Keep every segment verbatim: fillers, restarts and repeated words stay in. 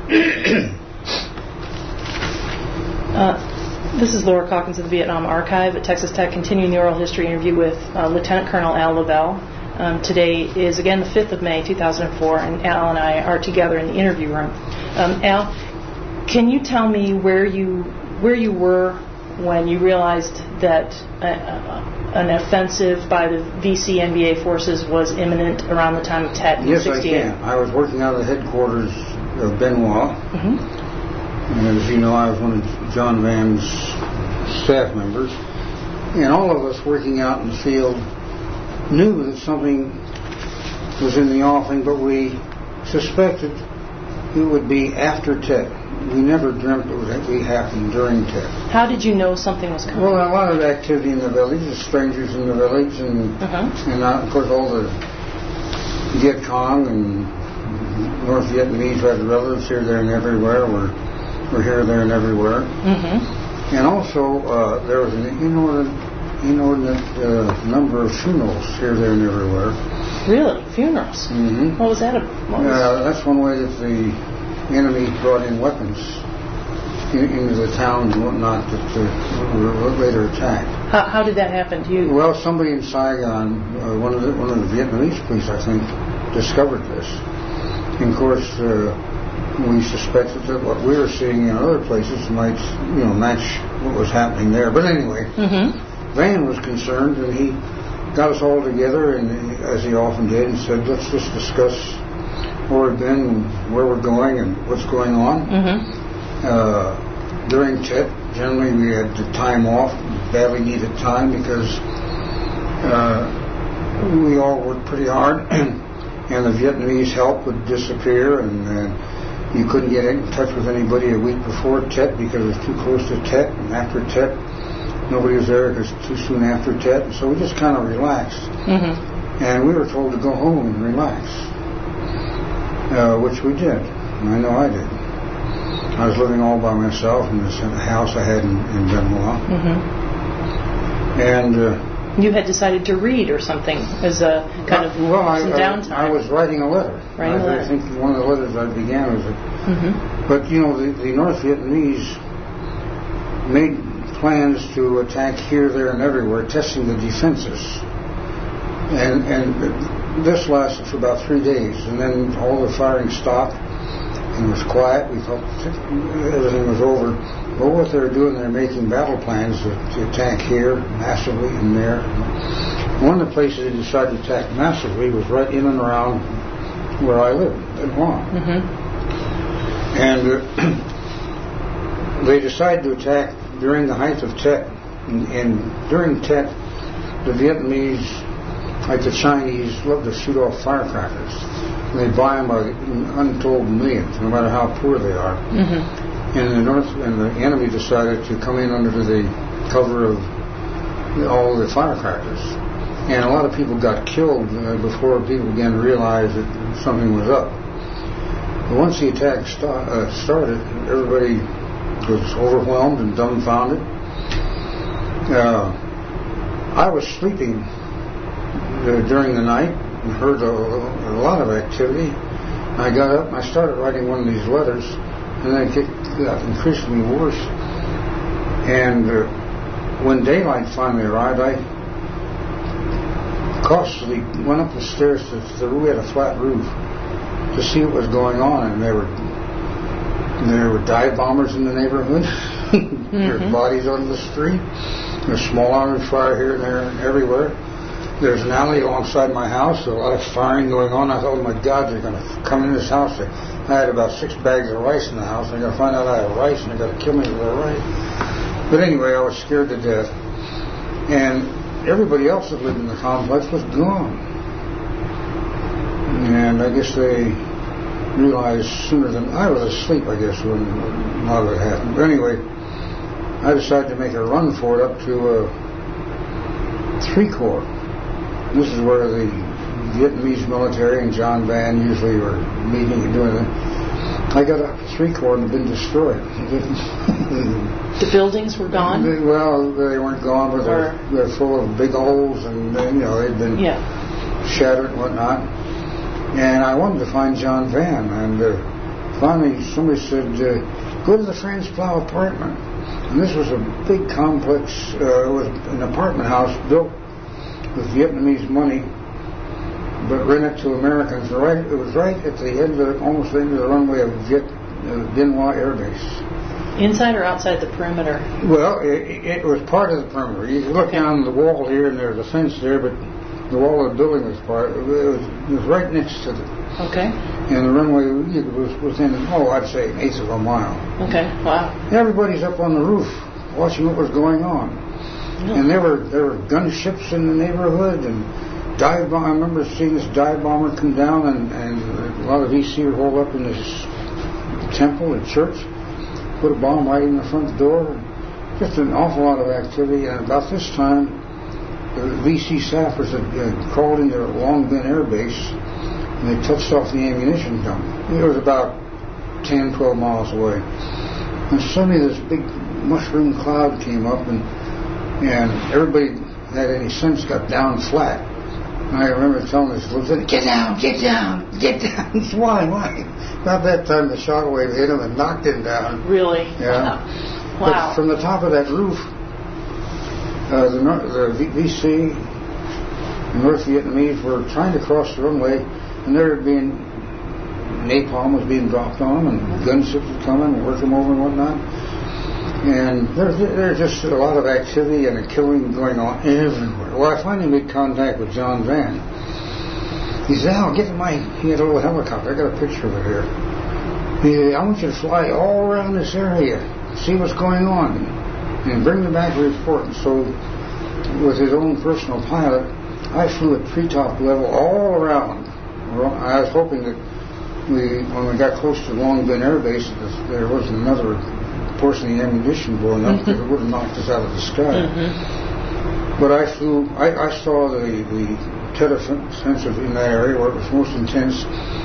uh, this is Laura Calkins of the Vietnam Archive at Texas Tech, continuing the oral history interview with uh, Lieutenant Colonel Al Lavelle. Um, today is again the fifth of May, two thousand four, and Al and I are together in the interview room. Um, Al, can you tell me where you where you were when you realized that uh, uh, an offensive by the V C N B A forces was imminent around the time of Tet in yes, sixty-eight? Yes, I can. I was working out of the headquarters of Benoit. Mm-hmm. And as you know, I was one of John Van's staff members. And all of us working out in the field knew that something was in the offing, but we suspected it would be after Tet. We never dreamt it would be happening during Tet. How did you know something was coming? Well, a lot of activity in the village, the strangers in the village, and uh-huh. and uh, of course all the Viet Cong and North Vietnamese who had relatives here, there, and everywhere were were here, there, and everywhere. Mm-hmm. And also uh, there was an inordinate, inordinate uh, number of funerals here, there, and everywhere. Really, funerals? Mm-hmm. What was that? A, what was uh, that's one way that the enemy brought in weapons in, into the town and whatnot that uh, were later attacked. How, how did that happen to you? Well, somebody in Saigon, uh, one of the one of the Vietnamese police, I think, discovered this. And of course, uh, we suspected that what we were seeing in other places might, you know, match what was happening there. But anyway, mm-hmm. Van was concerned, and he got us all together, and as he often did, and said, "Let's just discuss where we've been, and where we're going, and what's going on." Mm-hmm. Uh, during Tet, generally we had the time off, badly needed time, because uh, we all worked pretty hard, and the Vietnamese help would disappear, and uh, you couldn't get in touch with anybody a week before Tet because it was too close to Tet, and after Tet, nobody was there because it was too soon after Tet, and so we just kind of relaxed. Mm-hmm. And we were told to go home and relax. Uh, which we did. I know I did. I was living all by myself in this house I had in, in Benoit. Mm-hmm. And uh, you had decided to read or something as a kind of well, some I, downtime. I, I was writing a letter. Writing I, a letter. I think one of the letters I began was it. Mm-hmm. But you know, the, the North Vietnamese made plans to attack here, there, and everywhere, testing the defenses. And and. This lasted for about three days, and then all the firing stopped, and it was quiet. We thought everything was over. Well, what they were doing, they were making battle plans to, to attack here massively and there. One of the places they decided to attack massively was right in and around where I lived, in Huan. Mm-hmm. And uh, they decided to attack during the height of Tet. And, and during Tet, the Vietnamese, like the Chinese, love to shoot off firecrackers. And they buy them by untold millions, no matter how poor they are. Mm-hmm. And the North and the enemy decided to come in under the cover of all the firecrackers. And a lot of people got killed uh, before people began to realize that something was up. But once the attack st- uh, started, everybody was overwhelmed and dumbfounded. Uh, I was sleeping Uh, during the night and heard a, a lot of activity. I got up and I started writing one of these letters, and then it got increasingly worse. And uh, when daylight finally arrived, I cautiously went up the stairs to the roof. We had a flat roof, to see what was going on, and there were there were dive bombers in the neighborhood. Mm-hmm. There were bodies on the street. There's small arms fire here and there and everywhere. There's an alley alongside my house, so a lot of firing going on. I thought, oh my God, they're going to come in this house. I had about six bags of rice in the house, and they're going to find out I have rice, and they're going to kill me with their rice. But anyway, I was scared to death. And everybody else that lived in the complex was gone. And I guess they realized sooner than I was asleep, I guess, when a lot of it happened. But anyway, I decided to make a run for it up to uh, Three Corps. This is where the Vietnamese military and John Van usually were meeting and doing it. I got up to Three Corps and had been destroyed. The buildings were gone? They, well, they weren't gone, but they're, they're full of big holes, and you know they'd been yeah. shattered and whatnot. And I wanted to find John Van, and uh, finally somebody said, uh, go to the Franz Plow apartment. And this was a big complex, uh, it was an apartment house built with Vietnamese money, but rented to Americans. Right, it was right at the end of, almost the end of the runway of Viet, uh, Bien Hoa Air Base. Inside or outside the perimeter? Well, it, it was part of the perimeter. You look okay. down the wall here, and there's a fence there, but the wall of the building was part. It was, it was right next to the. Okay. And the runway was within, oh, I'd say an eighth of a mile. Okay. Wow. Everybody's up on the roof watching what was going on, yeah. And there were there were gunships in the neighborhood and dive bomb. I remember seeing this dive bomber come down, and, and a lot of V C were holed up in this temple and church. Put a bomb right in the front door. Just an awful lot of activity. And about this time, the V C staffers had uh, crawled into Long Binh Air Base, and they touched off the ammunition dump. It was about ten, twelve miles away. And suddenly this big mushroom cloud came up, and and everybody that had any sense got down flat. And I remember telling this lieutenant, get down, get down, get down. Why, why? About that time the shockwave hit him and knocked him down. Really? Yeah. Wow. Wow. But from the top of that roof, uh, the, the V C, the North Vietnamese were trying to cross the runway, and there had been napalm was being dropped on them, and gunships were coming and working them over and whatnot. And there's there's just a lot of activity and a killing going on everywhere. Well, I finally made contact with John Van. He said, Al, get in my, he had a little helicopter. I got a picture of it here. He said, I want you to fly all around this area, see what's going on, and bring me back a report. And so, with his own personal pilot, I flew at treetop level all around. I was hoping that we, when we got close to Long Binh Air Base, there wasn't another portion of the ammunition blowing up, because it would have knocked us out of the sky. Mm-hmm. But I flew, I, I saw the, the tether sensors in that area where it was most intense,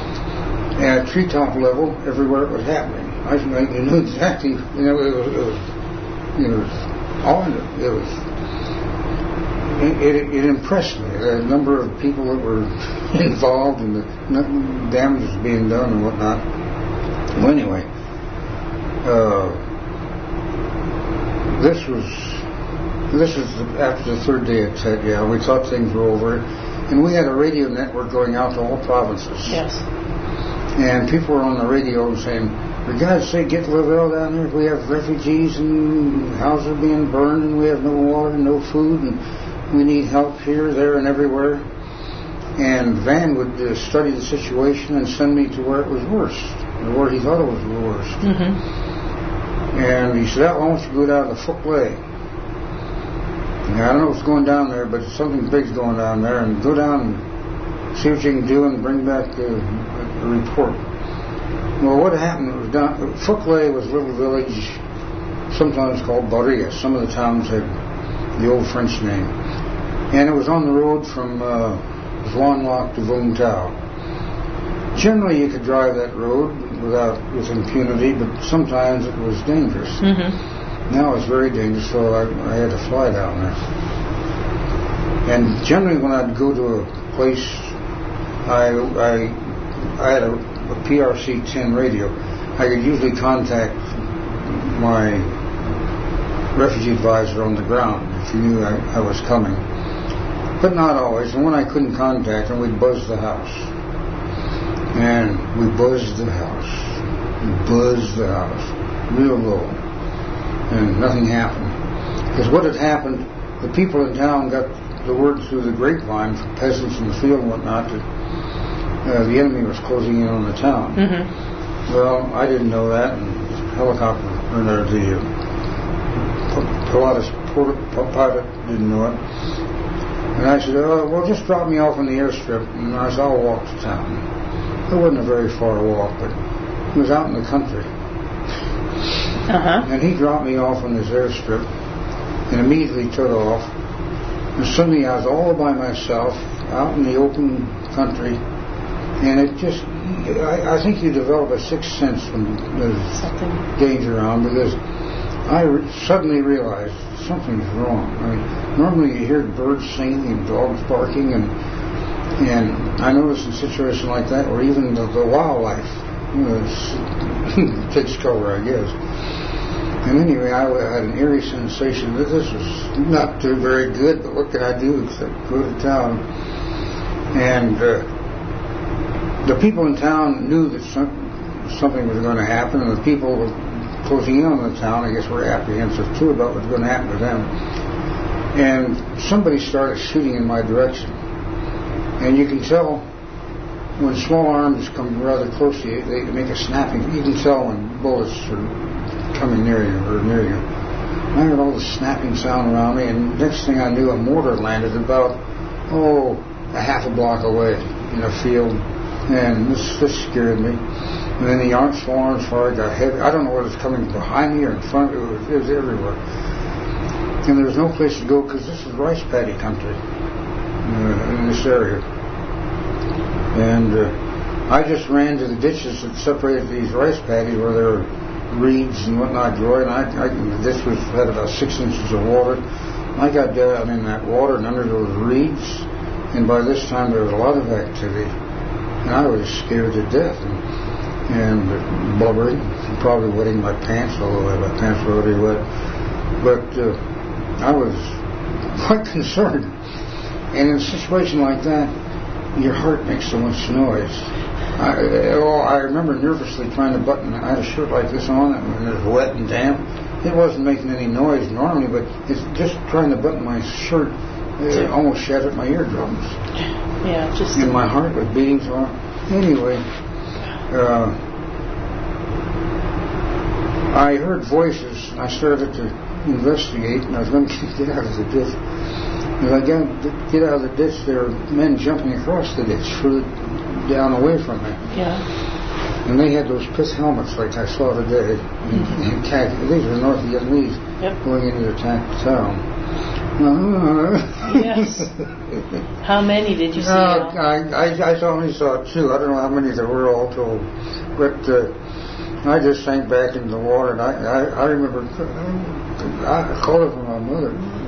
at treetop level, everywhere it was happening. I, I knew exactly, you know, it was, it was, it was all, it was, it, it, it impressed me, the number of people that were involved and the damage was being done and whatnot. Well, anyway, uh, this was, this was after the third day at Tet, yeah, we thought things were over, and we had a radio network going out to all provinces. Yes. And people were on the radio saying, for God's sake, get Lavelle down here. We have refugees and houses are being burned and we have no water, no food, and we need help here, there, and everywhere. And Van would uh, study the situation and send me to where it was worst, or where he thought it was the worst. Mm-hmm. And he said, oh, why don't you go down to Phuoc Lay? Now, I don't know what's going down there, but something big's going down there, and go down and see what you can do and bring back a, a report. Well, what happened was down, Phuoc Lay was a little village, sometimes called Baria. Some of the towns had the old French name. And it was on the road from uh, Xuan Loc to Vung Tau. Generally, you could drive that road without with impunity, but sometimes it was dangerous. Mm-hmm. Now it's very dangerous, so I, I had to fly down there. And generally, when I'd go to a place, I I, I had a, a P R C ten radio. I could usually contact my refugee advisor on the ground if he knew I, I was coming. But not always. And when I couldn't contact him, we'd buzz the house. And we buzzed the house. We buzzed the house. Real low. And nothing happened. Because what had happened, the people in town got the word through the grapevine from peasants in the field and whatnot that uh, the enemy was closing in on the town. Mm-hmm. Well, I didn't know that, and the helicopter, or no, the uh, Pilatus pilot didn't know it. And I said, oh, well, just drop me off on the airstrip, and I said, I'll walk to town. It wasn't a very far walk, but it was out in the country. Uh-huh. And he dropped me off on this airstrip and immediately took off. And suddenly I was all by myself out in the open country, and it just, I, I think you develop a sixth sense when there's something danger around, because I re- suddenly realized something's wrong. I mean, normally you hear birds singing and dogs barking, and and I notice in situations like that, or even the, the wildlife uh, takes cover, I guess. And anyway, I had an eerie sensation that this was not too very good, but what could I do except go to town? And uh, the people in town knew that some, something was going to happen, and the people closing in on the town, I guess, were apprehensive too about what was going to happen to them. And somebody started shooting in my direction. And you can tell when small arms come rather close to you, they make a snapping. You can tell when bullets are coming near you or near you. I heard all the snapping sound around me, and next thing I knew, a mortar landed about, oh, a half a block away in a field. And this, this scared me. And then the arms, small arms fire got heavy. I don't know whether it's coming behind me or in front. It was, it was everywhere. And there was no place to go because this is rice paddy country uh, in this area. And uh, I just ran to the ditches that separated these rice paddies where there were reeds and whatnot growing. I, I, the ditch was, had about six inches of water. I got down in that water and under those reeds, and by this time there was a lot of activity. And I was scared to death and, and blubbering, probably wetting my pants, although my pants were already wet. But uh, I was quite concerned. And in a situation like that, your heart makes so much noise. I, well, I remember nervously trying to button. I had a shirt like this on, and it was wet and damp. It wasn't making any noise normally, but it's just trying to button my shirt. It almost shattered my eardrums. Yeah, just. And my heart was beating so hard. Anyway, uh, I heard voices, and I started to investigate, and I was going to get out of the ditch. As I got to get out of the ditch, there were men jumping across the ditch, further down away from me. Yeah. And they had those pith helmets like I saw today. Mm-hmm. And khaki. These were North Vietnamese yep. going in to attack the town. Yes. How many did you see? Uh, I, I, I only saw two. I don't know how many there were all told. But uh, I just sank back into the water, and I, I, I remember I called it from my mother.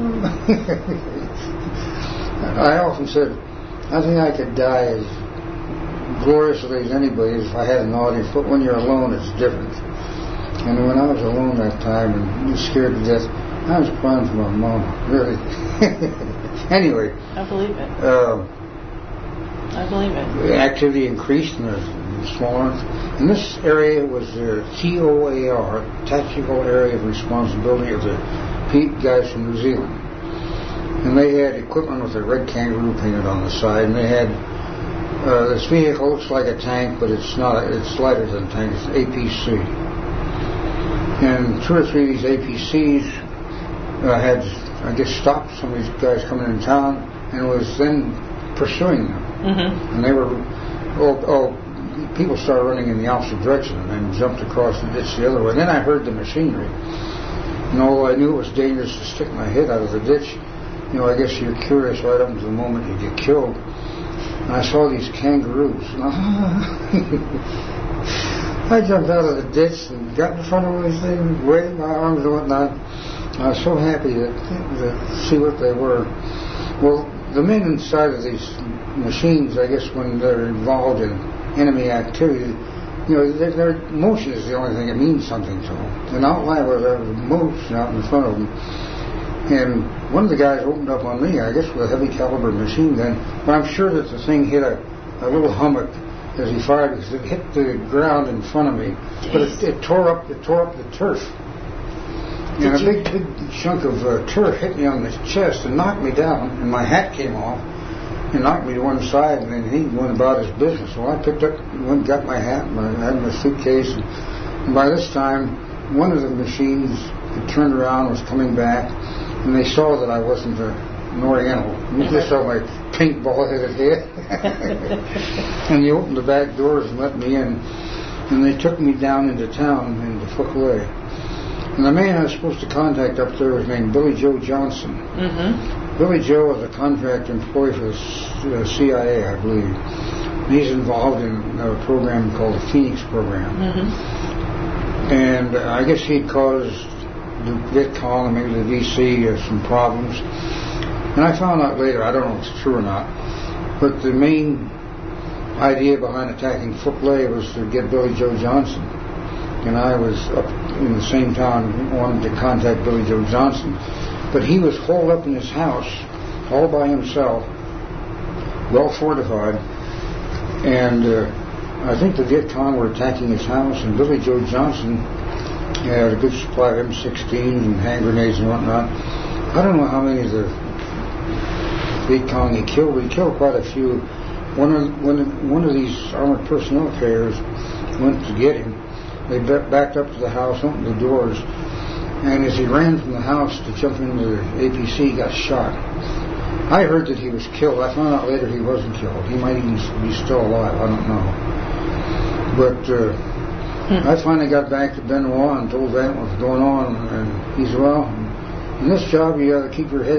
I often said, I think I could die as gloriously as anybody if I had an audience, but when you're alone, it's different. And when I was alone that time and scared to death, I was crying for my mom, really. Anyway. I believe it. Uh, I believe it. The activity increased in the small arms. And this area was the T O A R, Tactical Area of Responsibility of the Pete guys from New Zealand. And they had equipment with a red kangaroo painted on the side, and they had uh, this vehicle looks like a tank, but it's not. A, it's lighter than a tank. It's A P C. And two or three of these A P Cs uh, had, I guess, stopped some of these guys coming in town, and was then pursuing them. Mm-hmm. And they were, oh, oh, people started running in the opposite direction, and then jumped across the ditch the other way. And then I heard the machinery. And although I knew it was dangerous to stick my head out of the ditch, you know, I guess you're curious right up to the moment you get killed. And I saw these kangaroos. I jumped out of the ditch and got in front of these things, waving my arms and whatnot. I was so happy to, to see what they were. Well, the men inside of these machines, I guess, when they're involved in enemy activity, you know, their, their motion is the only thing that means something to them. An outline was a motion out in front of them. And one of the guys opened up on me, I guess with a heavy caliber machine gun, but I'm sure that the thing hit a, a little hummock as he fired, because it hit the ground in front of me. Jeez. But it, it tore up it tore up the turf. Did and a big, big chunk of uh, turf hit me on the chest and knocked me down, and my hat came off and knocked me to one side, and then he went about his business. So I picked up, went and got my hat, my, I had my suitcase, and, and by this time, one of the machines had turned around, was coming back, and they saw that I wasn't a, an Oriental. They saw my pink ball-headed head. And they opened the back doors and let me in, and they took me down into town, into Fuquay. And the man I was supposed to contact up there was named Billy Joe Johnson. Mm-hmm. Billy Joe was a contract employee for the C I A, I believe. He's involved in a program called the Phoenix Program. Mm-hmm. And uh, I guess he'd caused the VidCon and maybe the V C uh, some problems. And I found out later, I don't know if it's true or not, but the main idea behind attacking Footlay was to get Billy Joe Johnson. And I was up in the same town, wanted to contact Billy Joe Johnson. But he was holed up in his house, all by himself, well fortified. And uh, I think the Viet Cong were attacking his house, and Billy Joe Johnson had a good supply of M sixteens and hand grenades and whatnot. I don't know how many of the Viet Cong he killed, but he killed quite a few. One of, when one of these armored personnel carriers went to get him, they backed up to the house, opened the doors, and as he ran from the house to jump into the A P C, he got shot. I heard that he was killed. I found out later he wasn't killed. He might even be still alive. I don't know. But uh, hmm. I finally got back to Benoit and told Van what was going on, and he said, well, in this job you got to keep your head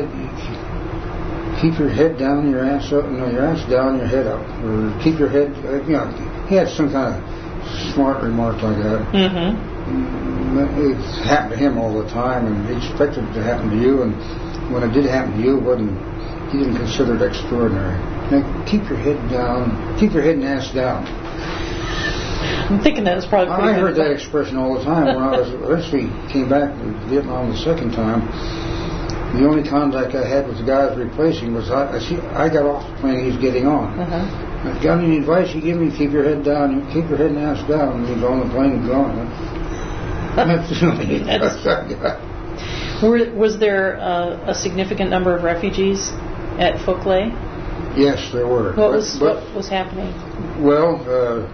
keep your head down, your ass up, no, your ass down, your head up, or keep your head, uh, you know, he had some kind of smart remark like that. Mm-hmm. It happened to him all the time, and he expected it to happen to you, and when it did happen to you, it wasn't, he didn't consider it extraordinary. Now, keep your head down, keep your head and ass down. I'm thinking that was probably pretty I good heard that advice. expression all the time when I was eventually came back to Vietnam the second time. The only contact I had with the guy I was replacing was I, I, see, I got off the plane, he was getting on. Uh-huh. Got any advice you give me? Keep your head down, keep your head and ass down. And he was on the plane and gone. That's the only advice I got. Were, was there uh, a significant number of refugees at Footlay? Yes, there were. What was but, but, what was happening? Well, uh,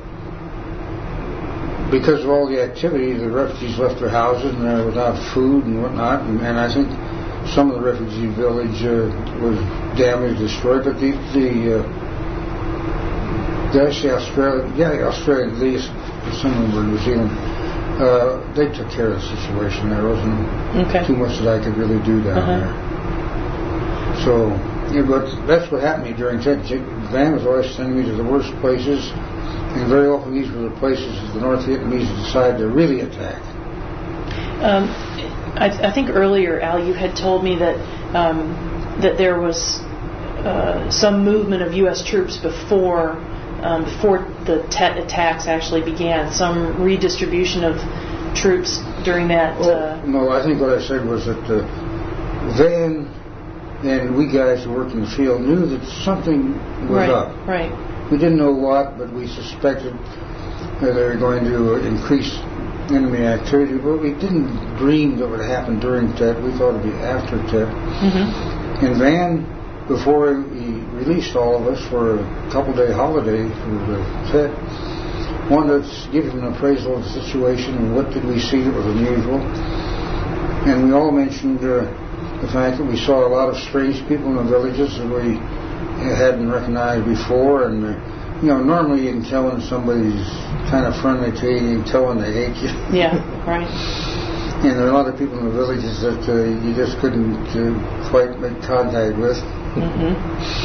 because of all the activity, the refugees left their houses and they were without food and whatnot. And, and I think some of the refugee village uh, was damaged, destroyed. But the the uh, did I say Australia? Yeah, Australia at least. Some of them were New Zealand. Uh, they took care of the situation. There wasn't okay. too much that I could really do down uh-huh. there. So, yeah, but that's what happened to me during Tet. Van was always sending me to the worst places, and very often these were the places that the North Vietnamese decided to really attack. Um, I, th- I think earlier, Al, you had told me that um, that there was uh, some movement of U S troops before. Um, before the Tet attacks actually began, some redistribution of troops during that. Well, uh, no, I think what I said was that uh, Van and we guys who worked in the field knew that something was right, up. Right. We didn't know what, but we suspected that they were going to increase enemy activity, but we didn't dream that would happen during Tet. We thought it would be after Tet. Mm-hmm. And Van, before he released all of us for a couple-day holiday for the Tet, wanted to give him an appraisal of the situation and what did we see that was unusual. And we all mentioned uh, the fact that we saw a lot of strange people in the villages that we hadn't recognized before. And, uh, you know, normally you can tell when somebody's kind of friendly to you, you can tell when they hate you. Yeah, right. And there are a lot of people in the villages that uh, you just couldn't uh, quite make contact with. Mm-hmm.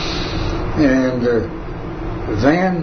And uh, Van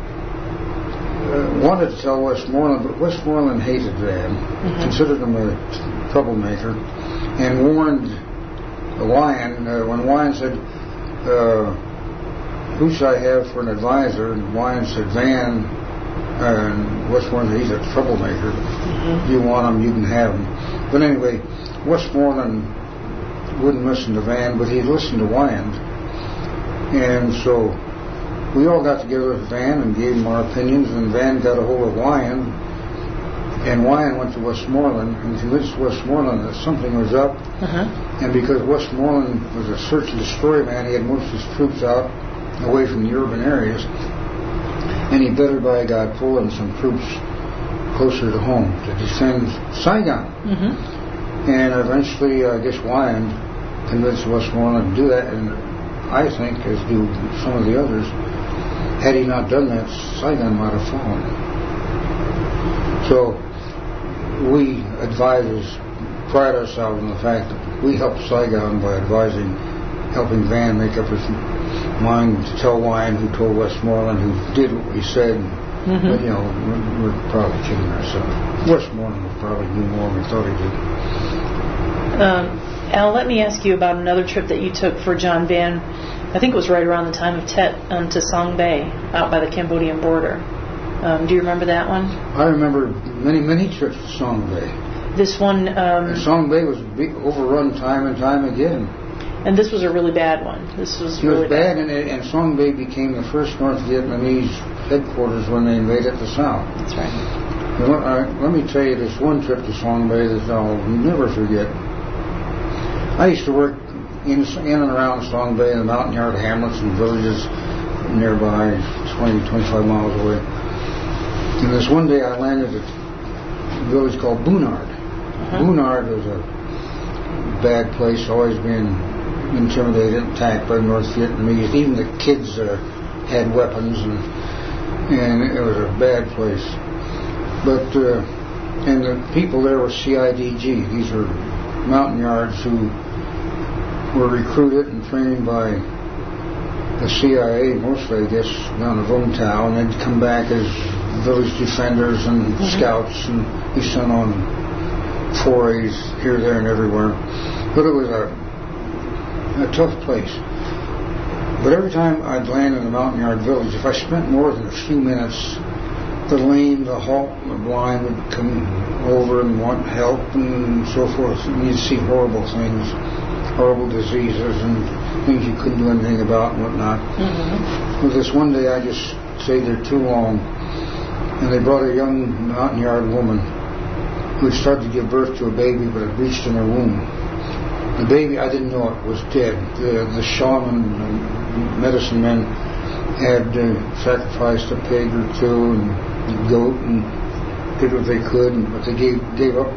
uh, wanted to tell Westmoreland, but Westmoreland hated Van, mm-hmm. considered him a troublemaker, and warned Wyan. Uh, when Wyan said, uh, who should I have for an advisor? And Wyan said, Van. And Westmoreland, he's a troublemaker. Mm-hmm. You want him, you can have him. But anyway, Westmoreland wouldn't listen to Van, but he listened to Wyand. And so we all got together with Van and gave him our opinions, and Van got a hold of Wyand, and Wyand went to Westmoreland and convinced Westmoreland that something was up. Uh-huh. And because Westmoreland was a search and destroy man, he had most of his troops out away from the urban areas, and he better by God pull in some troops closer to home to defend Saigon. Mm-hmm. And eventually, I guess Wyand convinced Westmoreland to do that, and I think, as do some of the others, had he not done that, Saigon might have fallen. So we advisors pride ourselves on the fact that we helped Saigon by advising, helping Van make up his mind to tell Wyand, who told Westmoreland, who did what we said. Mm-hmm. But, you know, we're, we're probably kidding ourselves. Westmoreland would probably knew more than we thought he did. Um, Al, let me ask you about another trip that you took for John Van. I think it was right around the time of Tet um, to Song Bay, out by the Cambodian border. Um, do you remember that one? I remember many, many trips to Song Bay. This one... Um, and Song Bay was overrun time and time again. And this was a really bad one. This was it really was bad, bad. And, it, and Song Bay became the first North Vietnamese headquarters when they invaded the South. That's right. And what, I, let me tell you this one trip to Song Bay that I'll never forget. I used to work in, in and around Song Bay in the mountain yard hamlets and villages nearby, twenty, twenty-five miles away. And this one day I landed at a village called Bunard. Uh-huh. Bunard was a bad place, always being intimidated, attacked by the North Vietnamese. Even the kids uh, had weapons, and and it was a bad place. But uh, and the people there were C I D G. These were mountain yards who were recruited and trained by the C I A, mostly, I guess, down in Vung Tau, and they'd come back as village defenders and mm-hmm. scouts, and be sent on forays here, there, and everywhere. But it was a, a tough place. But every time I'd land in a mountain yard village, if I spent more than a few minutes, the lame, the halt, and the blind would come over and want help and so forth. And you'd see horrible things, horrible diseases and things you couldn't do anything about and whatnot. Mm-hmm. Well, this one day I just stayed there too long, and they brought a young mountain yard woman who had started to give birth to a baby, but it reached in her womb. The baby, I didn't know it, was dead. The, the shaman, and medicine men had uh, sacrificed a pig or two and a goat and did what they could, but they gave, gave up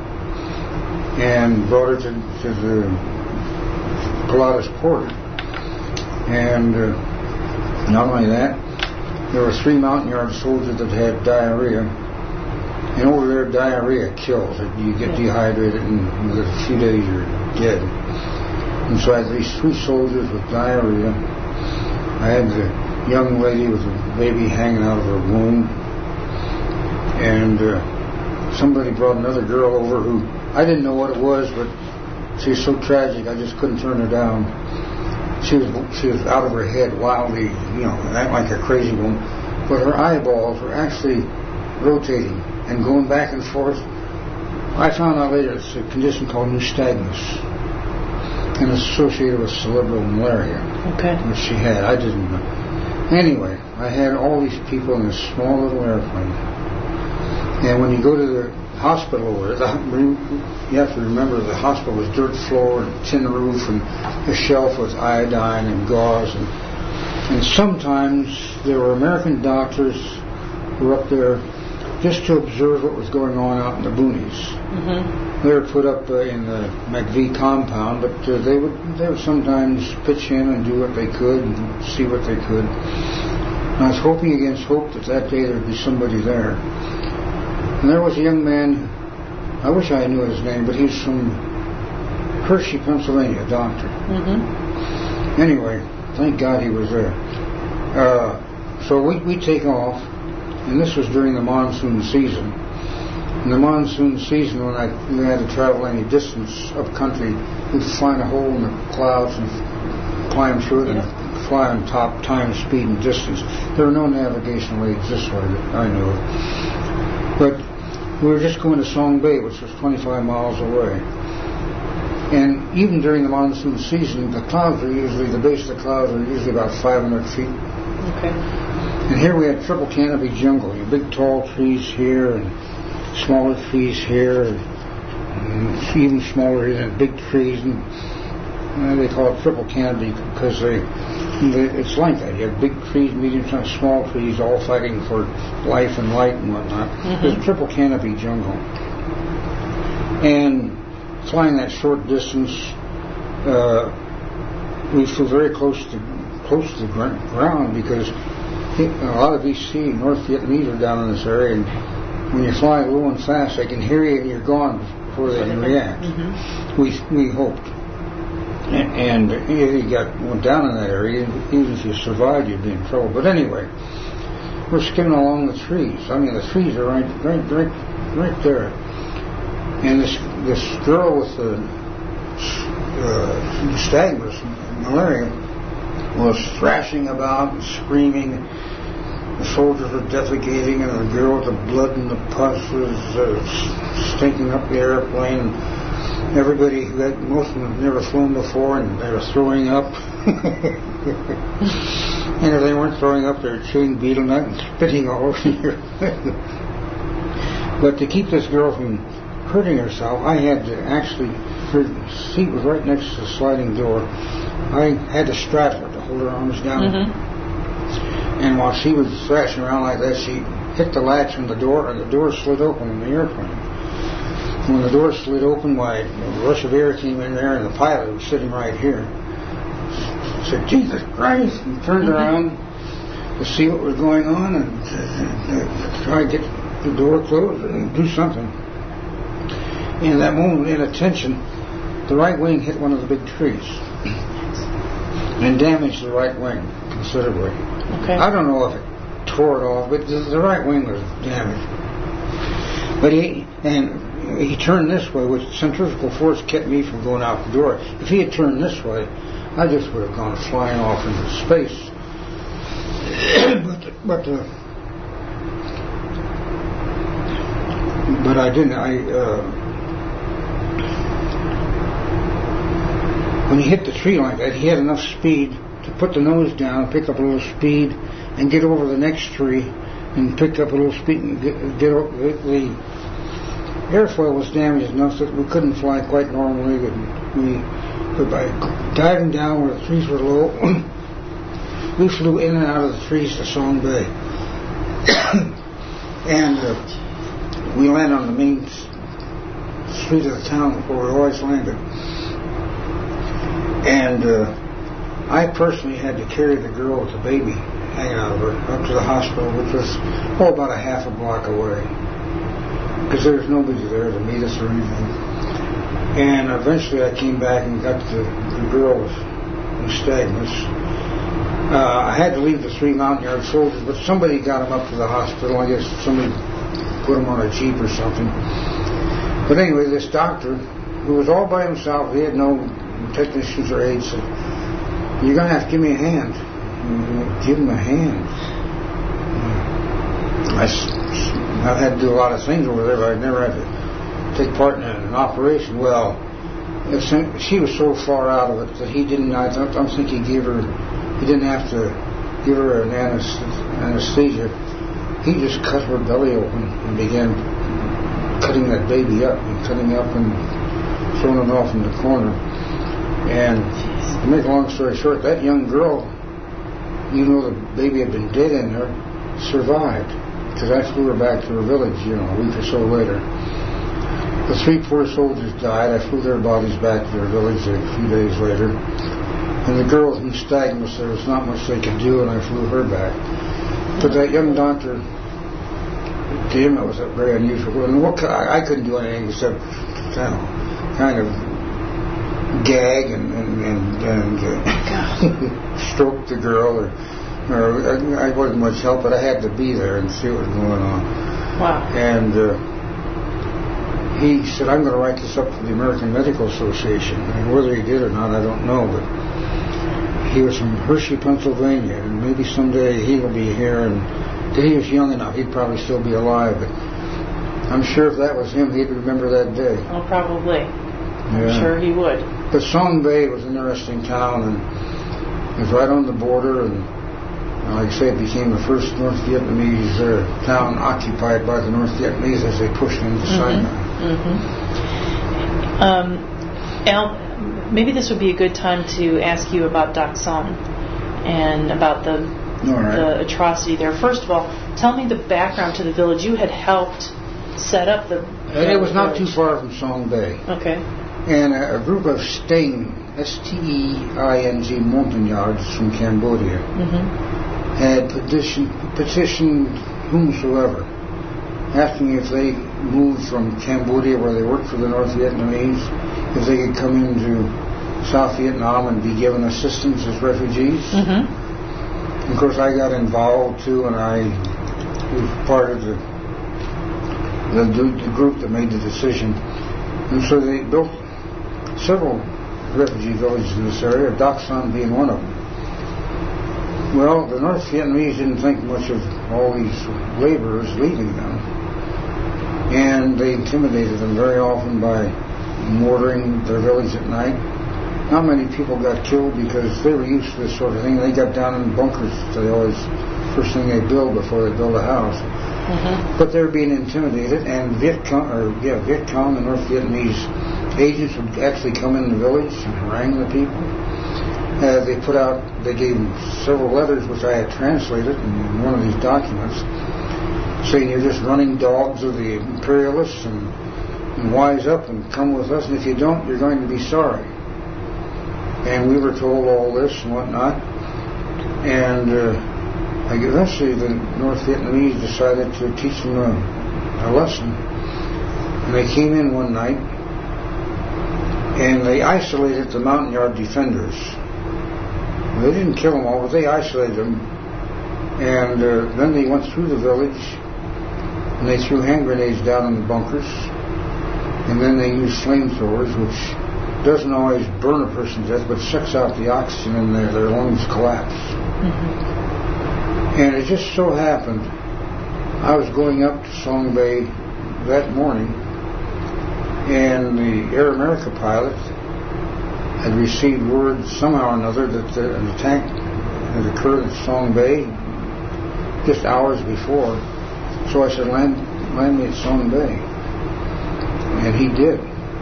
and brought her to, to the Pilatus Port. And uh, not only that, there were three mountain yard soldiers that had diarrhea. And over there, diarrhea kills. You get dehydrated, and within a few days you're dead. And so I had these three soldiers with diarrhea. I had the young lady with a baby hanging out of her womb. And uh, somebody brought another girl over who, I didn't know what it was, but she was so tragic, I just couldn't turn her down. She was she was out of her head, wildly, you know, acting like a crazy woman. But her eyeballs were actually rotating and going back and forth. I found out later it's a condition called nystagmus, and it's associated with cerebral malaria, okay. which she had. I didn't know. Anyway, I had all these people in this small little airplane. And when you go to the hospital, you have to remember the hospital was dirt floor and tin roof and a shelf with iodine and gauze. And, and sometimes there were American doctors who were up there just to observe what was going on out in the boonies. Mm-hmm. They were put up uh, in the McVie compound, but uh, they would they would sometimes pitch in and do what they could and see what they could. And I was hoping against hope that that day there would be somebody there. And there was a young man, I wish I knew his name, but he's from Hershey, Pennsylvania, a doctor. Mm-hmm. Anyway, thank God he was there. Uh, so we, we take off. And this was during the monsoon season. In the monsoon season, when I we had to travel any distance up country, we'd find a hole in the clouds and climb through it yeah. and fly on top, time, speed, and distance. There were no navigational aids this way that I knew of. But we were just going to Song Bay, which was twenty-five miles away. And even during the monsoon season, the clouds are usually, the base of the clouds are usually about five hundred feet. Okay. And here we had triple canopy jungle. You big tall trees here and smaller trees here, and, and even smaller than big trees. And, and they call it triple canopy because they, they it's like that. You have big trees, medium sized, small trees, all fighting for life and light and whatnot. Mm-hmm. It's triple canopy jungle. And flying that short distance, uh, we flew very close to close to the ground because a lot of V C, North Vietnamese are down in this area, and when you fly low and fast, they can hear you and you're gone before they can react. Mm-hmm. We we hoped. And, and if you got went down in that area, even if you survived, you'd be in trouble. But anyway, we're skimming along the trees. I mean, the trees are right, right, right, right there. And this this girl with the uh, nystagmus, malaria, was thrashing about and screaming. The soldiers were defecating, and the girl with the blood and the pus was uh, stinking up the airplane. Everybody, who had, most of them had never flown before, and they were throwing up. And if they weren't throwing up, they were chewing betel nut and spitting all over here. But to keep this girl from hurting herself, I had to actually, her seat was right next to the sliding door. I had to straddle her to hold her arms down. Mm-hmm. And while she was thrashing around like that, she hit the latch on the door, and the door slid open in the airplane. When the door slid open, why, a rush of air came in there, and the pilot was sitting right here. She said, "Jesus Christ!" and turned mm-hmm. around to see what was going on and uh, try to get the door closed and do something. In that moment, in attention, the right wing hit one of the big trees and damaged the right wing considerably. Okay. I don't know if it tore it off, but the, the right wing was damaged. But he and he turned this way, which centrifugal force kept me from going out the door. If he had turned this way, I just would have gone flying off into space. but the, but the, but I didn't. I uh, when he hit the tree like that, he had enough speed to put the nose down, pick up a little speed, and get over the next tree, and pick up a little speed and get, get over the, the airfoil was damaged enough that we couldn't fly quite normally. We, but by diving down where the trees were low, we flew in and out of the trees to Song Bay, and uh, we landed on the main street of the town where we always landed, and. Uh, I personally had to carry the girl with the baby hanging out of her up to the hospital, which was oh, about a half a block away, because there was nobody there to meet us or anything. And eventually I came back and got the, the girl with nystagmus. Uh, I had to leave the three Mountain Yard soldiers, but somebody got him up to the hospital. I guess somebody put him on a jeep or something. But anyway, this doctor, who was all by himself, he had no technicians or aides, said, "You're going to have to give me a hand." Give him a hand. I, I've had to do a lot of things over there, but I never had to take part in an operation. Well, she was so far out of it that he didn't, I don't, I don't think he gave her, he didn't have to give her an anesthesia. He just cut her belly open and began cutting that baby up and cutting up and throwing it off in the corner. And to make a long story short, that young girl, even though the baby had been dead in her, survived. Because I flew her back to her village, you know, a week or so later. The three poor soldiers died. I flew their bodies back to their village a few days later. And the girl with nystagmus, there was not much they could do, and I flew her back. But that young doctor, to him, it was very unusual. And what, I, I couldn't do anything except kind of, kind of gag and and, and, and uh, stroke the girl, or, or I wasn't much help, but I had to be there and see what was going on. Wow. And uh, he said, "I'm going to write this up for the American Medical Association." And whether he did or not, I don't know, but he was from Hershey, Pennsylvania, and maybe someday he will be here, and if he was young enough, he'd probably still be alive, but I'm sure if that was him, he'd remember that day. Oh, probably. Yeah. I'm sure he would. But Song Bay was an interesting town, and it was right on the border, and like I say, it became the first North Vietnamese uh, town occupied by the North Vietnamese as they pushed into mm-hmm. Saigon. Mm-hmm. Um, Al, maybe this would be a good time to ask you about Dak Song and about the, right. the atrocity there. First of all, tell me the background to the village. You had helped set up the uh, It was not too far from Song Bay. Okay. And a, a group of Steing, S T E I N G Montagnards from Cambodia, mm-hmm. had petitioned, petitioned whomsoever, asking if they moved from Cambodia, where they worked for the North Vietnamese, if they could come into South Vietnam and be given assistance as refugees. Mm-hmm. Of course, I got involved too, and I was part of the, the, the group that made the decision. And so they built several refugee villages in this area, Dak Son being one of them. Well, the North Vietnamese didn't think much of all these laborers leaving them, and they intimidated them very often by mortaring their village at night. Not many people got killed because they were used to this sort of thing. They got down in bunkers. They always, first thing they build before they build a house. Mm-hmm. But they were being intimidated, and Viet Cong, or yeah, Viet Cong, the North Vietnamese agents would actually come in the village and harangue the people. Uh, they put out, they gave them several letters which I had translated in one of these documents, saying you're just running dogs of the imperialists, and, and wise up and come with us, and if you don't, you're going to be sorry. And we were told all this and whatnot, and uh, eventually the North Vietnamese decided to teach them a, a lesson. And they came in one night, and they isolated the mountain yard defenders. They didn't kill them all, but they isolated them. And uh, then they went through the village, and they threw hand grenades down in the bunkers. And then they used flamethrowers, which doesn't always burn a person to death, but sucks out the oxygen in there. Their lungs collapse. Mm-hmm. And it just so happened, I was going up to Song Bay that morning, and the Air America pilot had received word somehow or another that the, an attack had occurred at Song Bay just hours before. So I said, land, land me at Song Bay. And he did.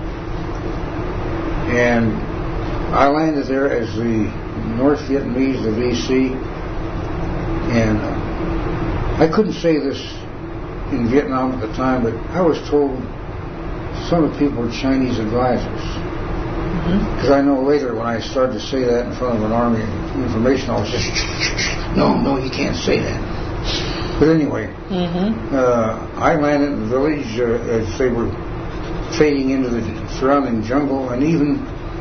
And I landed there as the North Vietnamese, the V C, and uh, I couldn't say this in Vietnam at the time, but I was told some of the people were Chinese advisors. Because mm-hmm. I know later when I started to say that in front of an Army information officer, no, no, you can't say that. But anyway, mm-hmm. uh, I landed in the village uh, as they were fading into the surrounding jungle, and even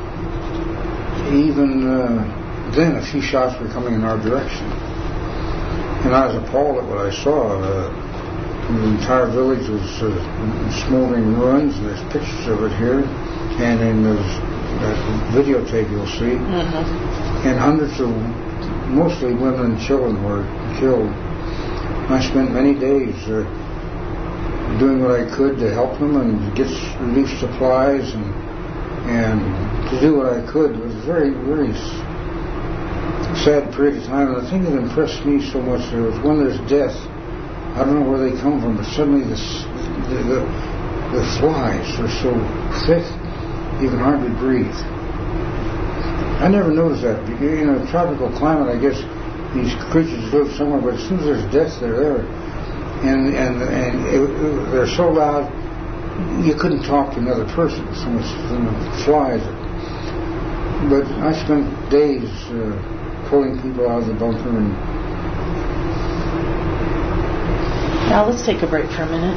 even uh, then a few shots were coming in our direction. And I was appalled at what I saw. Uh, the entire village was uh, smoldering ruins, and there's pictures of it here, and in those, that videotape you'll see. Mm-hmm. And hundreds of, mostly women and children were killed. I spent many days uh, doing what I could to help them and get relief supplies and and to do what I could. It was a very, very sad period of time. And the thing that impressed me so much there was when there's death, I don't know where they come from, but suddenly the the, the, the flies are so thick you can hardly breathe. I never noticed that. You know, tropical climate, I guess these creatures live somewhere, but as soon as there's death, they're there. And and and it, it, they're so loud you couldn't talk to another person. So much from the flies. But I spent days uh, pulling people out of the bunker. And now let's take a break for a minute.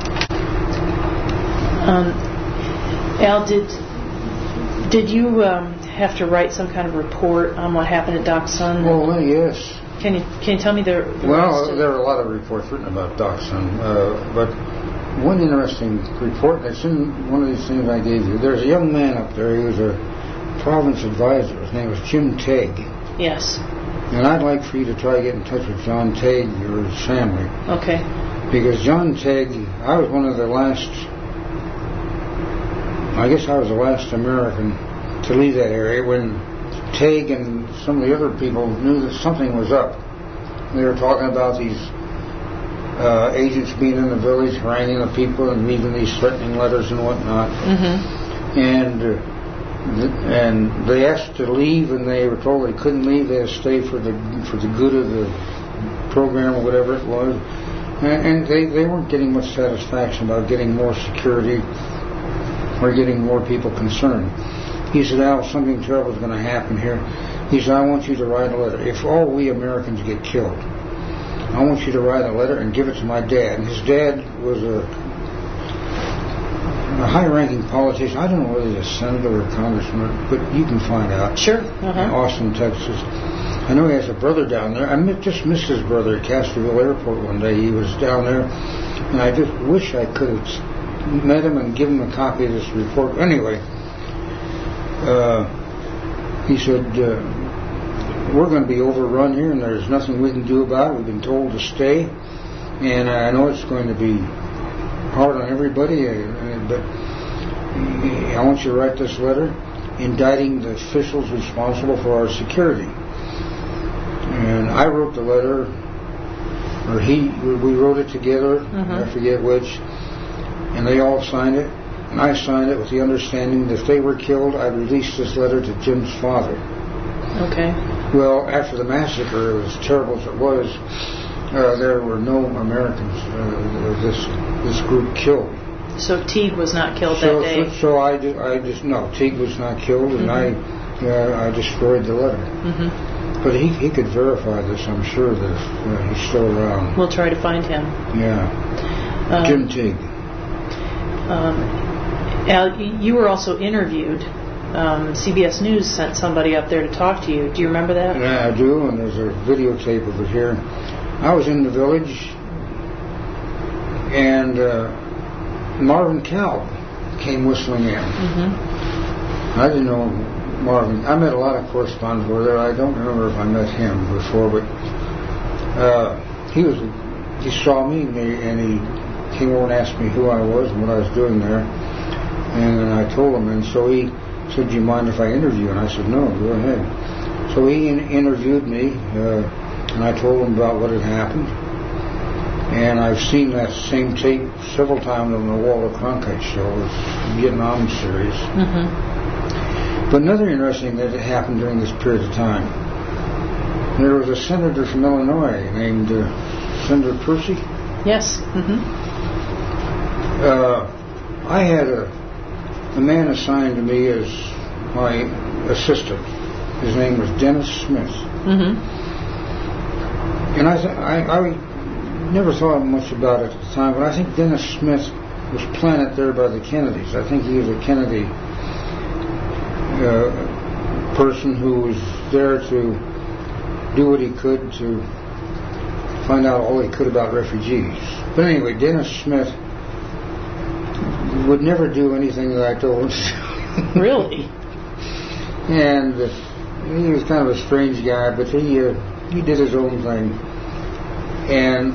Um, Al, did did you um, have to write some kind of report on what happened at Doc Sun? Well, yes. Can you can you tell me the, the well, there are a lot of reports written about Doc Sun, uh, but one interesting report that's in one of these things I gave you. There's a young man up there. He was a province advisor. His name was Jim Tague. Yes. And I'd like for you to try to get in touch with John Tague or his family. Okay. Because John Tague, I was one of the last. I guess I was the last American to leave that area when Tague and some of the other people knew that something was up. They were talking about these uh, agents being in the village, haranguing the people and leaving these threatening letters and whatnot. Mm-hmm. And uh, th- and they asked to leave, and they were told they couldn't leave. They had to stay for the for the good of the program or whatever it was. And, and they, they weren't getting much satisfaction about getting more security or getting more people concerned. He said, Al, something terrible is going to happen here. He said, I want you to write a letter. If all we Americans get killed, I want you to write a letter and give it to my dad. And his dad was a, a high-ranking politician. I don't know whether he's a senator or a congressman, but you can find out. Sure. Uh-huh. In Austin, Texas. I know he has a brother down there. I met, just missed his brother at Castroville Airport one day. He was down there, and I just wish I could have met him and given him a copy of this report. Anyway, uh, he said, uh, we're going to be overrun here, and there's nothing we can do about it. We've been told to stay, and I know it's going to be hard on everybody, but I want you to write this letter indicting the officials responsible for our security. And I wrote the letter, or he, we wrote it together, mm-hmm. I forget which, and they all signed it, and I signed it with the understanding that if they were killed, I'd release this letter to Jim's father. Okay. Well, after the massacre, as terrible as it was, uh, there were no Americans, uh, this this group killed. So Teague was not killed so, that day? So, so I, just, I just, no, Teague was not killed, and mm-hmm. I uh, I destroyed the letter. Mm-hmm. But he he could verify this, I'm sure, that uh, he's still around. We'll try to find him. Yeah. Um, Jim Teague. Um, Al, you were also interviewed. Um, C B S News sent somebody up there to talk to you. Do you remember that? Yeah, I do, and there's a videotape of it here. I was in the village, and uh, Marvin Kalb came whistling in. Mm-hmm. I didn't know Marvin. I met a lot of correspondents over there. I don't remember if I met him before, but uh, he was. He saw me, and he, and he came over and asked me who I was and what I was doing there, and then I told him, and so he said, "Do you mind if I interview?" And I said, "No, go ahead." So he in- interviewed me, uh, and I told him about what had happened. And I've seen that same tape several times on the Walter Cronkite show, the Vietnam series. Mm-hmm. But another interesting thing that happened during this period of time, there was a senator from Illinois named uh, Senator Percy. Yes. Mm-hmm. Uh, I had a, a man assigned to me as my assistant. His name was Dennis Smith. Mm-hmm. And I, th- I, I never thought much about it at the time, but I think Dennis Smith was planted there by the Kennedys. I think he was a Kennedy uh, person who was there to do what he could to find out all he could about refugees. But anyway, Dennis Smith would never do anything that I told him to do. Really? And uh, he was kind of a strange guy, but he uh, he did his own thing. And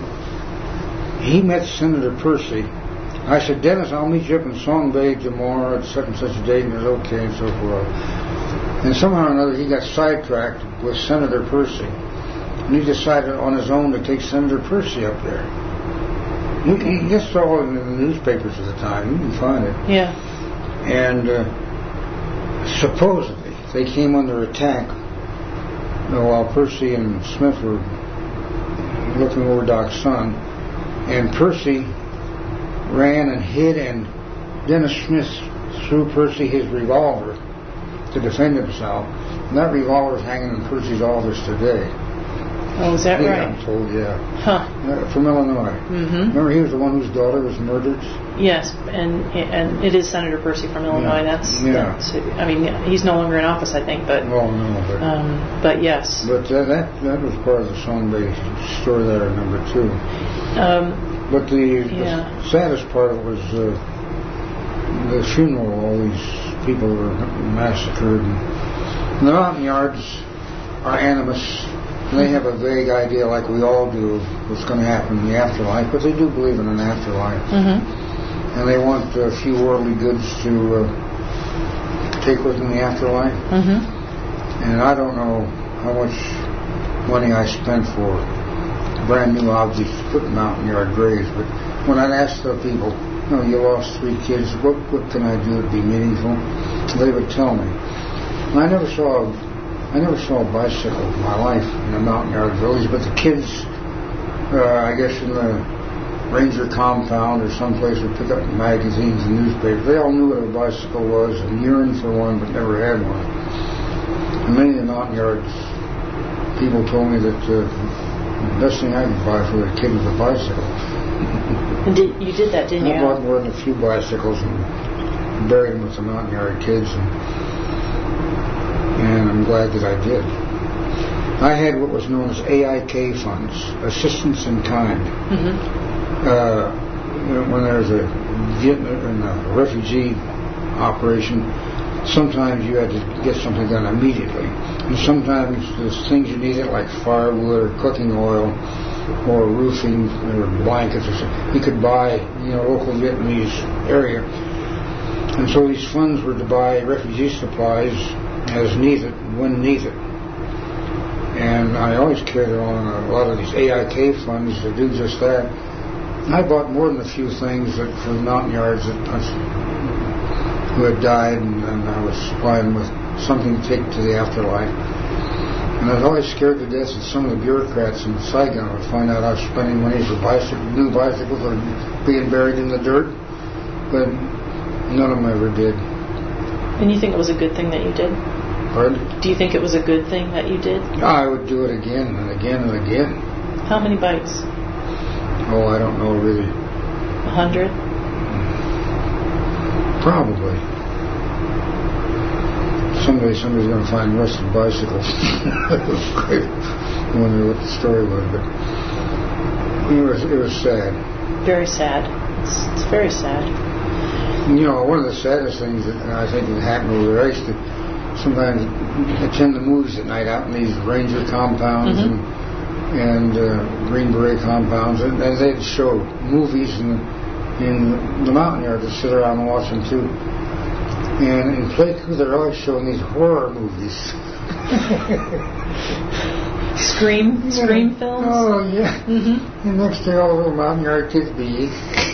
he met Senator Percy. I said, "Dennis, I'll meet you up in Song Bay tomorrow at such and such a date," and he was okay and so forth. And somehow or another he got sidetracked with Senator Percy. And he decided on his own to take Senator Percy up there. He, he just saw it in the newspapers at the time. You can find it. Yeah. And uh, supposedly they came under attack you know, while Percy and Smith were looking over Doc's son. And Percy ran and hid, and Dennis Smith threw Percy his revolver to defend himself. And that revolver is hanging in Percy's office today. Oh, is that yeah, right? I'm told, yeah. Huh. Uh, from Illinois. Mm-hmm. Remember, he was the one whose daughter was murdered? Yes, and and it is Senator Percy from Illinois. Yeah. That's, yeah. that's, I mean, he's no longer in office, I think, but... Oh, no, but... Um, but yes. But uh, that that was part of the Song Bay story there, number two. Um, but the, yeah. the saddest part of it was uh, the funeral. All these people were massacred. And the mountain yards are animus. And they have a vague idea, like we all do, what's going to happen in the afterlife, but they do believe in an afterlife. Mm-hmm. And they want a few worldly goods to uh, take with them in the afterlife. Mm-hmm. And I don't know how much money I spent for brand new objects to put in mountain yard graves, but when I'd ask the people, you know, you lost three kids, what, what can I do to be meaningful? They would tell me. And I never saw I never saw a bicycle in my life in a mountain yard village, but the kids, uh, I guess in the ranger compound or someplace would pick up magazines and newspapers. They all knew what a bicycle was and yearned for one, but never had one. And many of the mountain yards people told me that uh, the best thing I could buy for a kid was a bicycle. And did, you did that, didn't you? I bought more than a few bicycles and buried them with the mountain yard kids. And, And I'm glad that I did. I had what was known as A I K funds, assistance in kind. Mm-hmm. Uh, when there was a, Vietnam, a refugee operation, sometimes you had to get something done immediately. And sometimes there's things you needed like firewood or cooking oil or roofing or blankets or something. You could buy, you know, local Vietnamese area. And so these funds were to buy refugee supplies as needed, when needed. And I always carried on a lot of these A I K funds to do just that. I bought more than a few things that for the Montagnards that who had died, and, and I was supplying them with something to take to the afterlife. And I was always scared to death that some of the bureaucrats in Saigon would find out I was spending money for bicycle, new bicycles or being buried in the dirt. But none of them ever did. And you think it was a good thing that you did? Pardon? Do you think it was a good thing that you did? I would do it again and again and again. How many bikes? Oh, I don't know really. A hundred? Probably. Someday somebody's going to find rusted bicycles. I wonder what the story was, but it was, it was sad. Very sad. It's, it's very sad. You know, one of the saddest things that I think that happened over there, I used to sometimes attend the movies at night out in these ranger compounds mm-hmm. and, and uh, Green Beret compounds, and, and they'd show movies in, in the Montagnard to sit around and watch them too. And in Pleiku, they're always showing these horror movies. Scream? Yeah. Scream films? Oh, yeah. Mm-hmm. And next thing all the little Montagnard kids be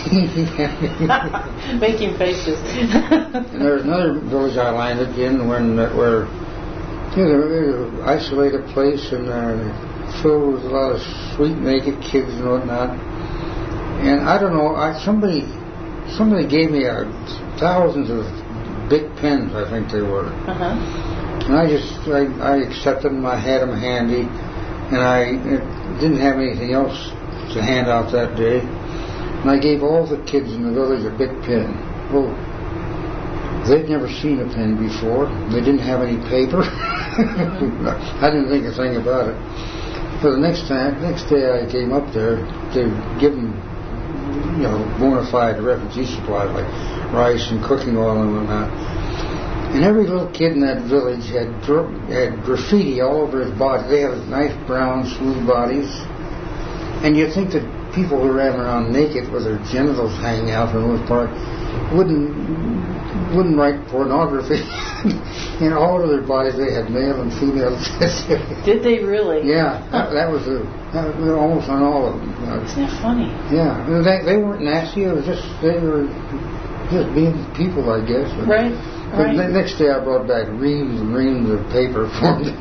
making faces. And there was another village I landed in when, where you know, there was an isolated place and uh, filled with a lot of sweet naked kids and whatnot. And I don't know, I, somebody somebody gave me a, thousands of big pens, I think they were. Uh-huh. And I just, I, I accepted them, I had them handy, and I didn't have anything else to hand out that day. And I gave all the kids in the village a big pen. Well, they'd never seen a pen before. They didn't have any paper. I didn't think a thing about it. But the next time, next day I came up there to give them, you know, bona fide refugee supplies like rice and cooking oil and whatnot. And every little kid in that village had dr- had graffiti all over his body. They have nice brown, smooth bodies. And you'd think that people who ran around naked with their genitals hanging out for the most part wouldn't wouldn't write pornography. And all over their bodies they had male and female. Did they really? Yeah, that, that was a, that was almost on all of them. Isn't that funny? Yeah, they they weren't nasty. It was just they were just being people, I guess. Right. But right. the next day I brought back reams and reams of paper for them.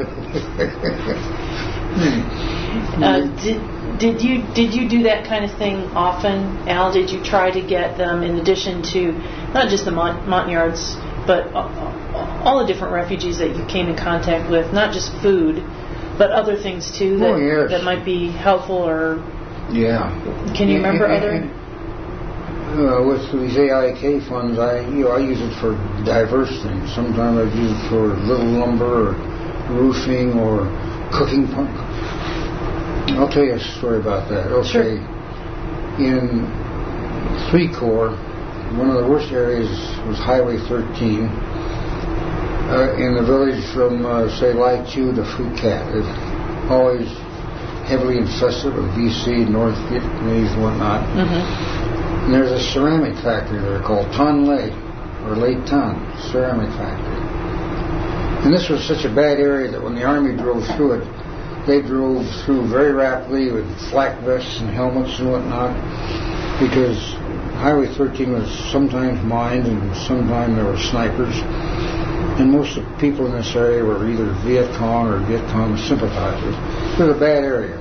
uh, did did you did you do that kind of thing often, Al? Did you try to get them, in addition to not just the Mont- Montagnards, but all the different refugees that you came in contact with, not just food, but other things too that oh, yes. that might be helpful or? Yeah. Can you remember and, other? And, uh, with these A I K funds, I you know I use it for diverse things. Sometimes I use it for little lumber or roofing or cooking punk. I'll tell you a story about that. Okay. Sure. In Three Corps, one of the worst areas was Highway thirteen. Uh, in the village from, uh, say, Lai Chu to Phuket. It's always heavily infested with V C, North Vietnamese, and whatnot. Mm-hmm. And there's a ceramic factory there called Ton Lei, or Lei Ton Ceramic Factory. And this was such a bad area that when the Army drove through it, they drove through very rapidly with flak vests and helmets and whatnot, because Highway thirteen was sometimes mined and sometimes there were snipers. And most of the people in this area were either Viet Cong or Viet Cong sympathizers. It was a bad area.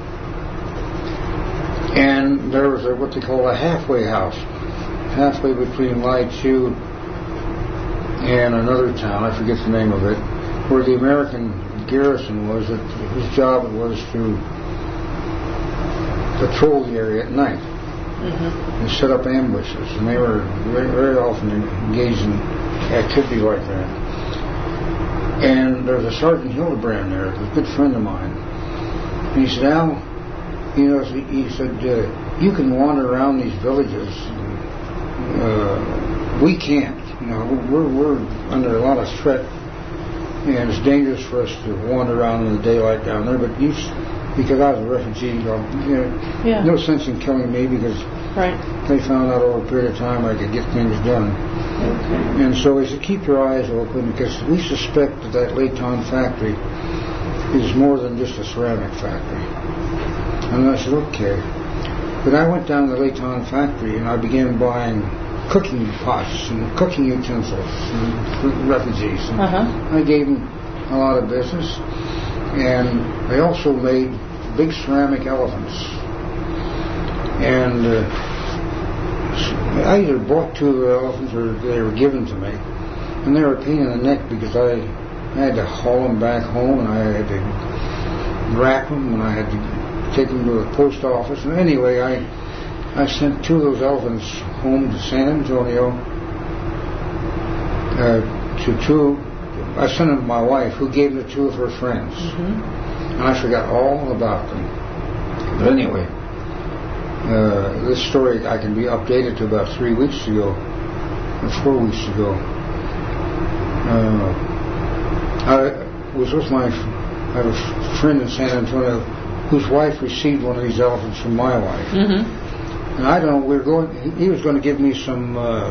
And there was a, what they call a halfway house, halfway between Lai Chu and another town, I forget the name of it, where the American garrison was, that whose job it was to patrol the area at night. Mm-hmm. And set up ambushes. And they were very, very often engaged in activities like that. And there was a Sergeant Hildebrand there, a good friend of mine. And he said, Al, you know, he said, uh, you can wander around these villages. Uh, we can't. You know, we're we're under a lot of threat, and it's dangerous for us to wander around in the daylight down there. But you, because I was a refugee, you know, yeah. no sense in killing me because right. they found out over a period of time I could get things done. Okay. And so, we said, keep your eyes open because we suspect that that Layton factory is more than just a ceramic factory. And I said, okay. But I went down to the Layton factory and I began buying cooking pots and cooking utensils for refugees. And uh-huh. I gave them a lot of business. And they also made big ceramic elephants. And uh, I either bought two of the elephants or they were given to me. And they were a pain in the neck because I, I had to haul them back home and I had to wrap them and I had to take them to the post office. And anyway, I I sent two of those elephants home to San Antonio uh, to two. I sent them to my wife, who gave them to two of her friends. Mm-hmm. And I forgot all about them. But anyway, uh, this story I can be updated to about three weeks ago, or four weeks ago. Uh, I was with my, I have a friend in San Antonio whose wife received one of these elephants from my wife. Mm-hmm. And I don't know, we were going, he was going to give me some uh,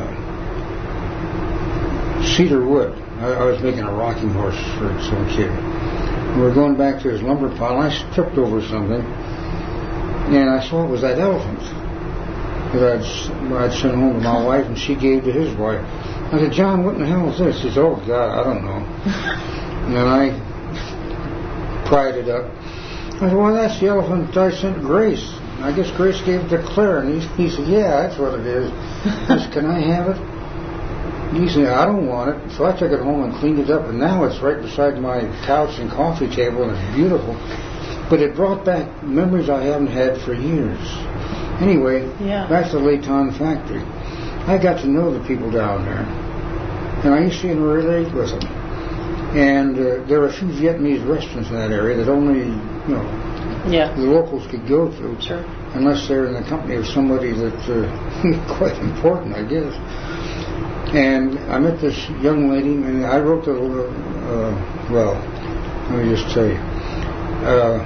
cedar wood. I, I was making a rocking horse for some kid. We were going back to his lumber pile and I tripped over something and I saw it was that elephant that I'd, I'd sent home to my wife and she gave to his wife. I said, John, what in the hell is this? He said, oh God, I don't know. And then I pried it up. I said, well, that's the elephant I sent Grace. I guess Grace gave it to Claire. And he, he said, yeah, that's what it is. I said, can I have it? And he said, I don't want it. So I took it home and cleaned it up. And now it's right beside my couch and coffee table, and it's beautiful. But it brought back memories I haven't had for years. Anyway, yeah. back to the Layton factory. I got to know the people down there. And I used to relate with them. And uh, there are a few Vietnamese restaurants in that area that only, you know, yeah. the locals could go to, sure. unless they're in the company of somebody that's uh, quite important, I guess. And I met this young lady, and I wrote the, uh, well, let me just tell you. Uh,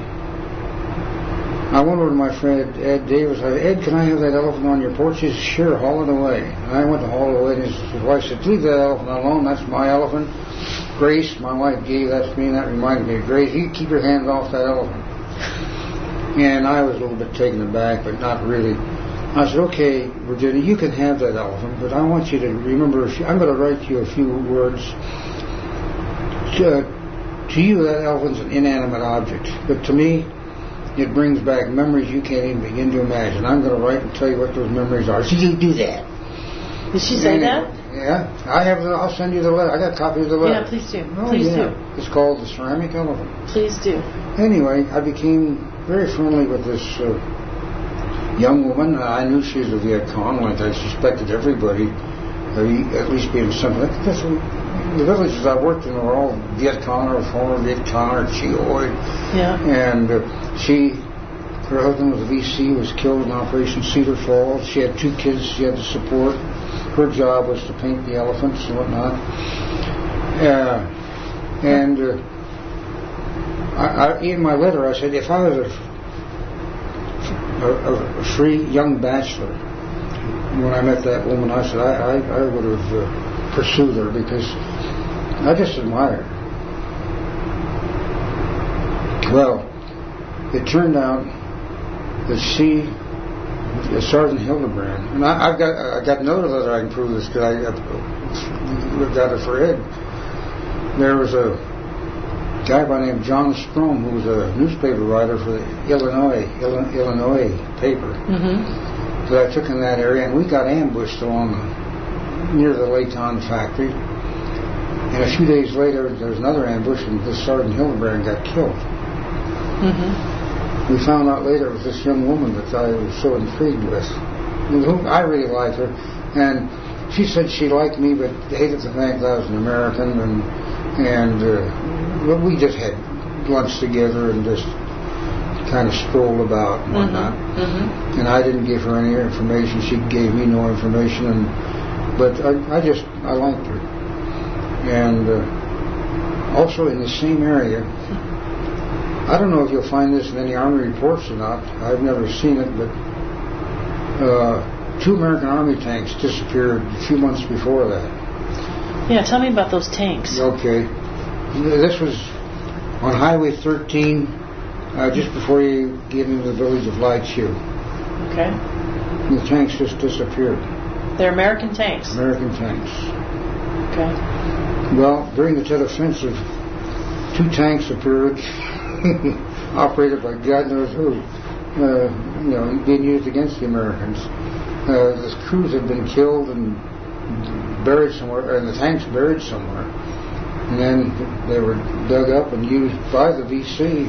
I went over to my friend Ed Davis. I said, Ed, can I have that elephant on your porch? He said, sure, haul it away. And I went to haul it away, and his wife said, leave that elephant alone, that's my elephant. Grace, my wife, gave that to me, and that reminded me of Grace. You keep your hands off that elephant. And I was a little bit taken aback, but not really. I said, okay, Virginia, you can have that elephant, but I want you to remember, a few, I'm going to write you a few words. To, to you, that elephant's an inanimate object, but to me, it brings back memories you can't even begin to imagine. I'm going to write and tell you what those memories are. So you do that. Did she say and, that? Yeah. I have. The, I'll send you the letter. I got a copy of the letter. Yeah, please do. Oh, please yeah. do. It's called The Ceramic Elephant. Please do. Anyway, I became very friendly with this uh, young woman. I knew she was a Viet Cong, like I suspected everybody, uh, at least being something. The villages I worked in were all Viet Cong or former Viet Cong or Chioy. Yeah. And uh, she, her husband was a V C, was killed in Operation Cedar Falls. She had two kids she had to support. Her job was to paint the elephants and whatnot. Uh, and uh, I, I, in my letter, I said, if I was a, a, a free young bachelor, when I met that woman, I said, I, I, I would have uh, pursued her because I just admire her. Well, it turned out that she, Sergeant Hildebrand, and I, I've got I got another letter I can prove this because I, I got it for Ed. There was a guy by the name of John Strom who was a newspaper writer for the Illinois Illinois paper mm-hmm. that I took in that area, and we got ambushed along near the Layton factory. And a few days later, there was another ambush, and this Sergeant Hildebrand got killed. Mm-hmm. We found out later it was this young woman that I was so intrigued with. Whom I really liked her, and she said she liked me, but hated the fact that I was an American, and and uh, we just had lunch together and just kind of strolled about and whatnot. Mm-hmm. Mm-hmm. And I didn't give her any information; she gave me no information, and But I, I just, I liked her. And uh, also in the same area, I don't know if you'll find this in any Army reports or not. I've never seen it, but uh, two American Army tanks disappeared a few months before that. Yeah, tell me about those tanks. Okay. This was on Highway thirteen, uh, just before you get into the village of Lightshoe. Okay. And the tanks just disappeared. They're American tanks? American tanks. Okay. Well, during the Tet Offensive, two tanks appeared, operated by God knows who, uh, you know, being used against the Americans. Uh, the crews had been killed and buried somewhere, and the tanks buried somewhere. And then they were dug up and used by the V C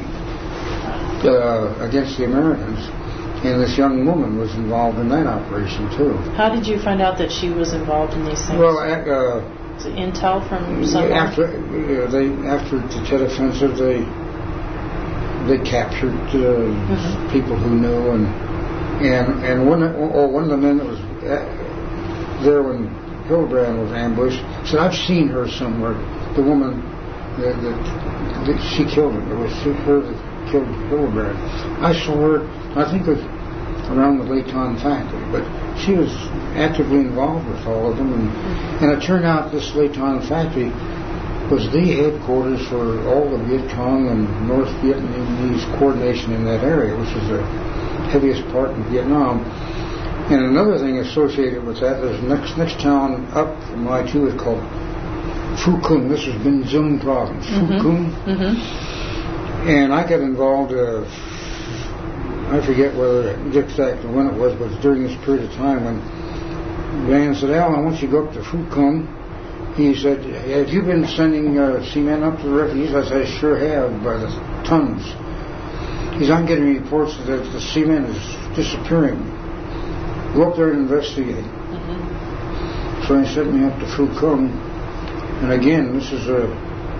uh, against the Americans. And this young woman was involved in that operation too. How did you find out that she was involved in these things? Well, uh, was it intel from someone? After uh, they after the Tet Offensive, they they captured uh, mm-hmm. people who knew, and and and one or one of the men that was there when Hildebrand was ambushed said, "I've seen her somewhere." The woman that, that, that she killed him. It was her that killed Hildebrand. I saw her. I think it was around the Layton factory, but she was actively involved with all of them, and, and it turned out this Layton factory was the headquarters for all the Viet Cong and North Vietnamese coordination in that area, which is the heaviest part in Vietnam. And another thing associated with that, there's next next town up from I two is called Phu Quoc. This is Binh Duong province, Phu Quoc. Mm-hmm. And I got involved. Uh, I forget whether exactly when it was, but it was during this period of time when Van said, "Al, I want you to go up to Phu Quoc." He said, "Have you been sending uh, seamen up to the refugees?" I said, "I sure have, by the tons." He said, "I'm getting reports that the seamen is disappearing. Go up there and investigate." Mm-hmm. So he sent me up to Phu Quoc, and again, this is a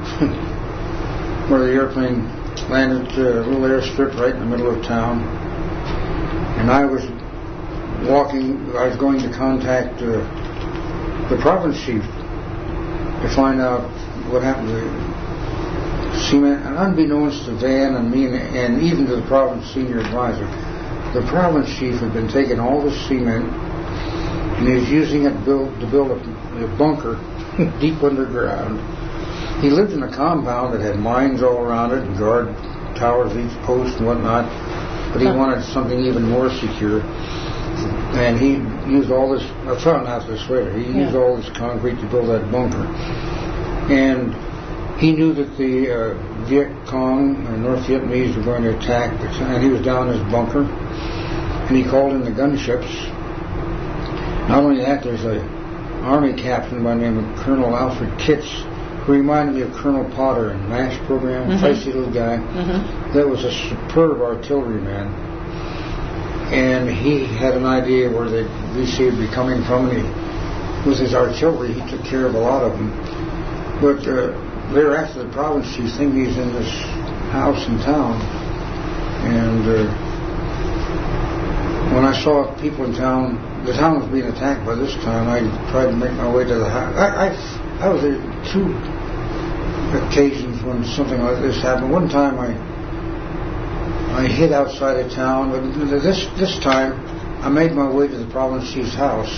where the airplane landed uh, a little airstrip right in the middle of town. And I was walking, I was going to contact uh, the province chief to find out what happened to the seamen. And unbeknownst to Van and me, and, and even to the province senior advisor, the province chief had been taking all the cement and he was using it to build, to build a, a bunker deep underground. He lived in a compound that had mines all around it and guard towers each post and whatnot, but he wanted something even more secure. And he used all this, I found out this later, he yeah. used all this concrete to build that bunker. And he knew that the uh, Viet Cong and North Vietnamese were going to attack, and he was down in his bunker, and he called in the gunships. Not only that, there's an Army captain by the name of Colonel Alfred Kitts, who reminded me of Colonel Potter in MASH program, mm-hmm. feisty little guy. Mm-hmm. That was a superb artilleryman. And he had an idea where the V C would be coming from, and he, with his artillery, he took care of a lot of them. But uh, they're after the province chief, think he's in this house in town. And uh, when I saw people in town, the town was being attacked by this time, I tried to make my way to the house. I, I, I was there two occasions when something like this happened. One time I I hid outside of town, but this this time I made my way to the province chief's house,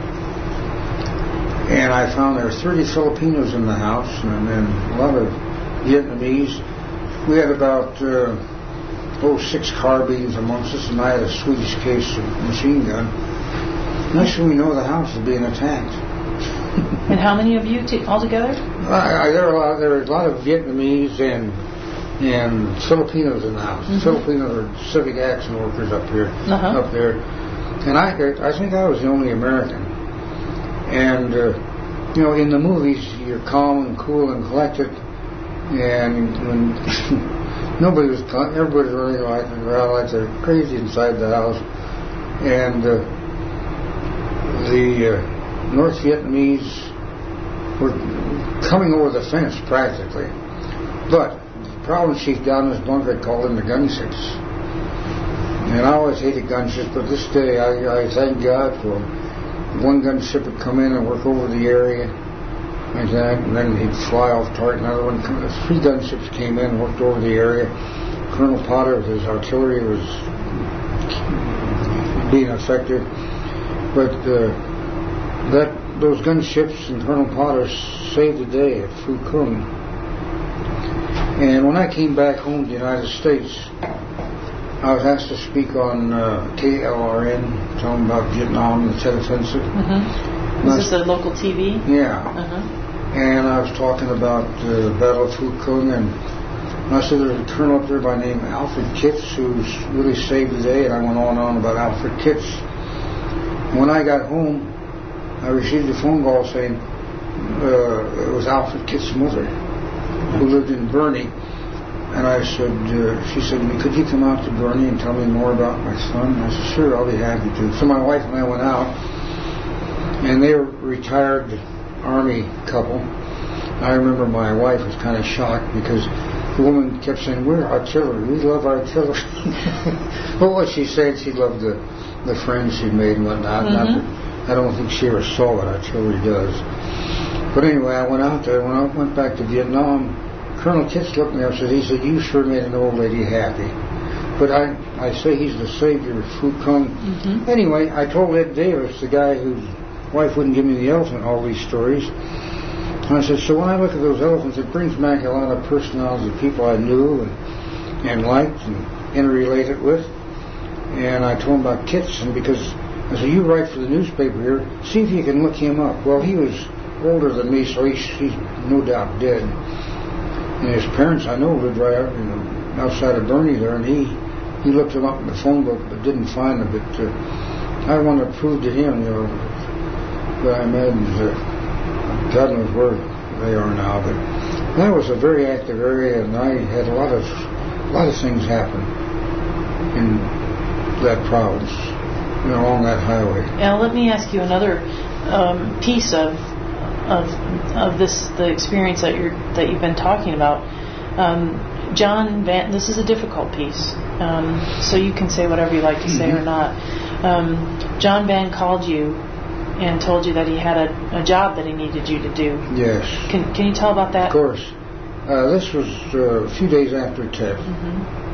and I found there were thirty Filipinos in the house, and then a lot of Vietnamese. We had about uh, oh six carbines amongst us, and I had a Swedish case of machine gun. Next thing we know, the house is being attacked. And how many of you t- altogether? I, I, there were a lot. There were a lot of Vietnamese and and Filipinos in the house. Mm-hmm. Filipinos are civic action workers up here, uh-huh. up there. And I, I think I was the only American. And uh, you know, in the movies, you're calm and cool and collected, and when nobody was, everybody was really like, like they're crazy inside the house, and uh, the uh, North Vietnamese were coming over the fence practically, but the province chief down in his bunker called in the gunships. And I always hated gunships, but this day I, I thank God for them. one gunship would come in and work over the area, like that, and then he'd fly off target. Another one, three gunships came in and worked over the area. Colonel Potter, with his artillery, was being effective, but uh, that those gunships and Colonel Potter saved the day at Phu Quoc. And when I came back home to the United States, I was asked to speak on uh, K L R N, talking about Vietnam and the Tet Offensive. Mm-hmm. Is this a local T V? Yeah. Uh-huh. And I was talking about the uh, Battle of Phu Quoc, and I said there's a colonel up there by the name of Alfred Kitts who's really saved the day, and I went on and on about Alfred Kitts. When I got home, I received a phone call saying uh, it was Alfred Kitts' mother, who lived in Bernie. And I said, uh, she said to me, could you come out to Bernie and tell me more about my son? And I said, sure, I'll be happy to. So my wife and I went out, and they were a retired Army couple. I remember my wife was kind of shocked because the woman kept saying, we're artillery, we love artillery. Well, what she said, she loved the, the friends she made and whatnot. Mm-hmm. Not that, I don't think she ever saw what artillery does. But anyway, I went out there. When I went back to Vietnam, Colonel Kitts looked at me up and said, he said, you sure made an old lady happy. But I, I say he's the savior of Phu Quoc. Mm-hmm. Anyway, I told Ed Davis, the guy whose wife wouldn't give me the elephant, all these stories. And I said, so when I look at those elephants, it brings back a lot of personalities of people I knew and, and liked and interrelated with. And I told him about Kitts, and because I said, you write for the newspaper here, see if you can look him up. Well, he was older than me, so he's, he's no doubt dead. And his parents, I know, lived right out, you know, outside of Bernie there, and he, he looked him up in the phone book but didn't find him. But uh, I want to prove to him, you know, that I met, and uh, God knows where they are now. But that was a very active area, and I had a lot of a lot of things happen in that province, you know, along that highway. Now, let me ask you another um, piece of of of this the experience that you're that you've been talking about. Um, John Van, this is a difficult piece, um, so you can say whatever you like to say mm-hmm. or not. Um, John Van called you and told you that he had a, a job that he needed you to do. Yes. Can Can you tell about that? Of course. Uh, this was uh, a few days after Tet. Mm-hmm.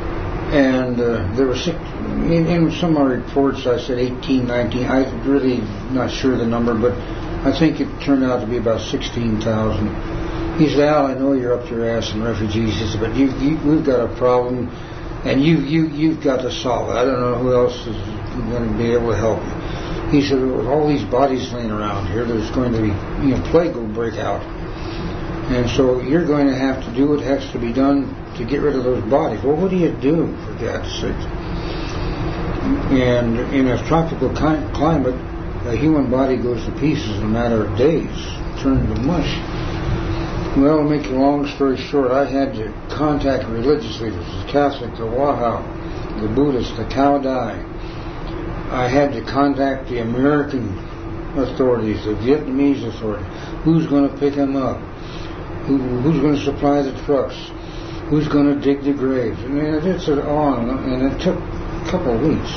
And uh, there were six, in, in some of my reports I said eighteen, nineteen, I'm really not sure the number, but I think it turned out to be about sixteen thousand. He said, Al, I know you're up your ass in refugees, he said, but you, you, we've got a problem, and you, you, you've got to solve it. I don't know who else is going to be able to help you. He said, with all these bodies laying around here, there's going to be, you know, plague will break out. And so you're going to have to do what has to be done to get rid of those bodies. Well, what do you do, for God's sake? And in a tropical ki- climate, a human body goes to pieces in a matter of days, turned to mush. Well, to make a long story short, I had to contact religious leaders, the Catholic, the Wahao, the Buddhist, the Cao Dai. I had to contact the American authorities, the Vietnamese authorities. Who's going to pick them up? Who, who's going to supply the trucks? Who's going to dig the graves? I mean, it's on, and it took a couple of weeks.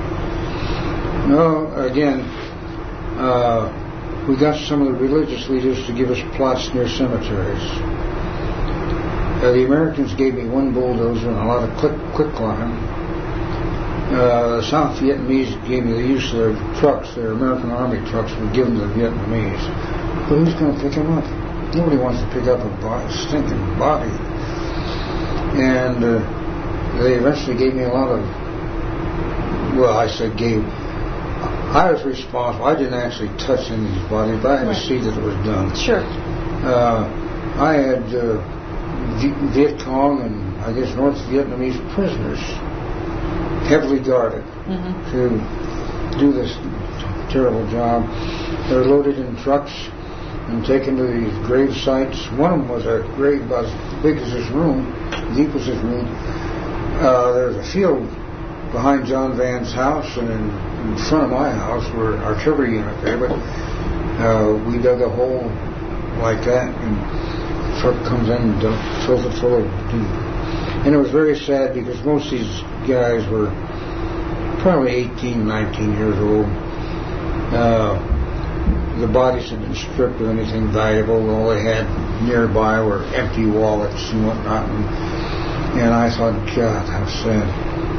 No, again, uh, we got some of the religious leaders to give us plots near cemeteries. Uh, the Americans gave me one bulldozer and a lot of quick, quicklime. Uh, the South Vietnamese gave me the use of their trucks, their American Army trucks, were given to the Vietnamese. But who's going to pick them up? Nobody wants to pick up a body, stinking body. And uh, they eventually gave me a lot of, well, I said gave, I was responsible. I didn't actually touch any of these bodies, but I had right. to see that it was done. Sure. Uh, I had uh, v- Viet Cong and I guess North Vietnamese prisoners heavily guarded mm-hmm. to do this terrible job. They were loaded in trucks and taken to these grave sites. One of them was a grave about as big as this room, deep as this room. Uh, there was a field behind John Van's house, and in, in front of my house were an artillery unit there, but uh, we dug a hole like that, and the truck comes in and dump, fills it full of deep. And it was very sad because most of these guys were probably eighteen, nineteen years old. Uh, the bodies had been stripped of anything valuable. All they had nearby were empty wallets and whatnot. And, and I thought, God, how sad.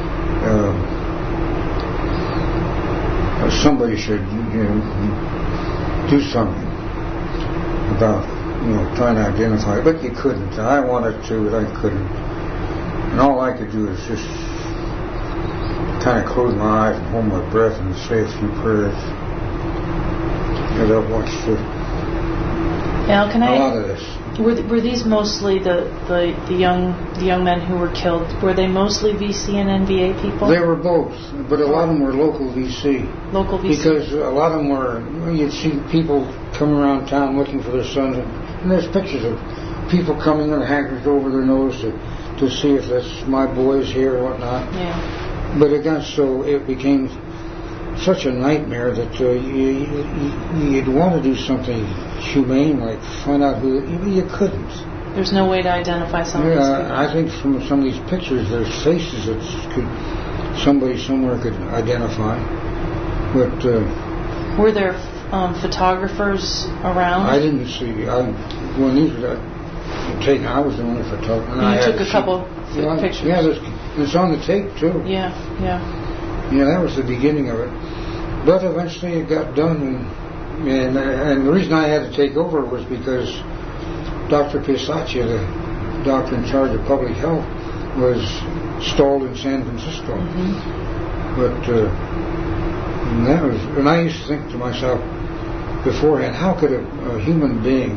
Uh, somebody should, you know, do something about, you know, trying to identify it. But you couldn't. I wanted to, but I couldn't. And all I could do is just kind of close my eyes and hold my breath and say a few prayers. Because I watched the, now, can a I, lot of this. Were, were these mostly the, the, the young the young men who were killed? Were they mostly V C and N V A people? They were both, but a lot of them were local V C. Local V C. Because a lot of them were, you'd see people come around town looking for their sons, and, and there's pictures of people coming with handkerchiefs over their nose to, to see if that's my boys here or whatnot. Yeah. But it got so, it became such a nightmare that uh, you, you, you'd want to do something humane, like find out who, you, you couldn't. There's no way to identify some of these people. Yeah, I think from some of these pictures, there's faces that could, somebody somewhere could identify. But uh, were there um, photographers around? I didn't see. I, when these were taken, I was the only photographer. And you took a couple yeah, pictures. Yeah, it's on the tape too. Yeah, yeah. Yeah, that was the beginning of it. But eventually it got done, and and, uh, and the reason I had to take over was because Doctor Pisaccia, the doctor in charge of public health, was stalled in San Francisco. Mm-hmm. But uh, and that was, and I used to think to myself beforehand, how could a, a human being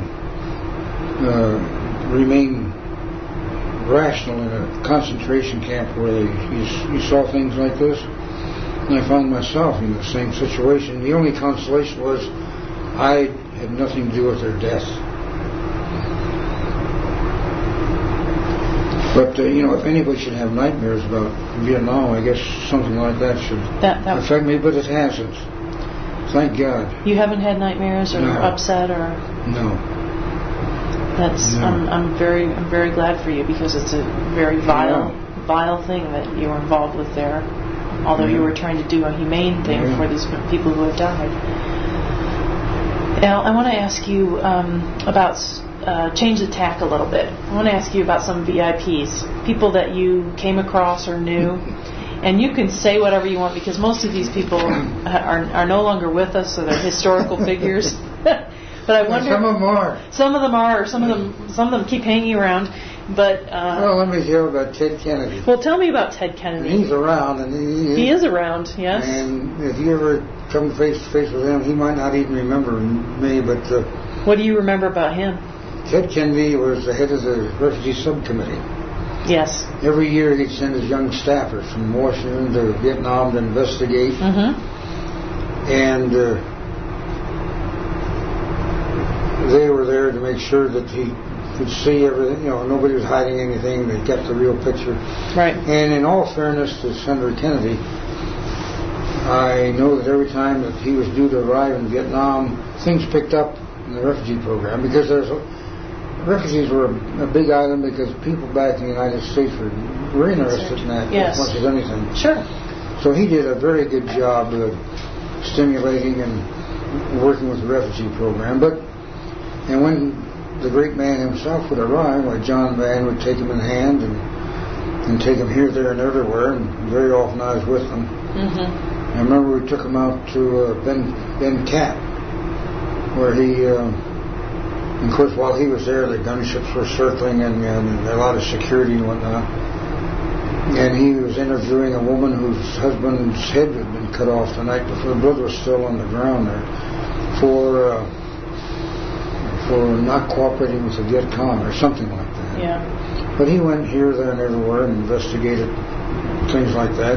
uh, remain rational in a concentration camp where they, you, you saw things like this? And I found myself in the same situation. The only consolation was I had nothing to do with their death. But, uh, you know, if anybody should have nightmares about Vietnam, I guess something like that should that, that affect me, but it hasn't. Thank God. You haven't had nightmares or no. upset or... No. That's no. I'm, I'm very I'm very glad for you, because it's a very vile yeah. vile thing that you were involved with there. Although yeah. you were trying to do a humane thing yeah. for these people who have died. Now, I want to ask you um, about uh, change the tack a little bit. I want to ask you about some V I Ps, people that you came across or knew. And you can say whatever you want, because most of these people are are no longer with us, so they're historical figures. But I wonder. Some of them are. Some of them are. Some of them. Some of them keep hanging around. But uh, well, let me hear about Ted Kennedy. Well, tell me about Ted Kennedy. And he's around, and he, he is around. Yes. And if you ever come face to face with him, he might not even remember me. But uh, what do you remember about him? Ted Kennedy was the head of the refugee subcommittee. Yes. Every year he'd send his young staffers from Washington to Vietnam to investigate. Mm-hmm. And uh, they were there to make sure that he could see everything. You know, nobody was hiding anything. They kept the real picture. Right. And in all fairness to Senator Kennedy, I know that every time that he was due to arrive in Vietnam, things picked up in the refugee program, because there's a, refugees were a, a big item, because people back in the United States were, were interested in that yes. as much as anything. Sure. So he did a very good job of stimulating and working with the refugee program. But and when the great man himself would arrive, like John Vann would take him in hand and and take him here, there, and everywhere, and very often I was with them. Mm-hmm. I remember we took him out to uh, Ben Ben Cap, where he, uh, and of course, while he was there, the gunships were circling and, and a lot of security and whatnot. And he was interviewing a woman whose husband's head had been cut off the night before. The blood was still on the ground there for uh, for not cooperating with the Viet Cong or something like that. Yeah. But he went here, there, and everywhere and investigated things like that.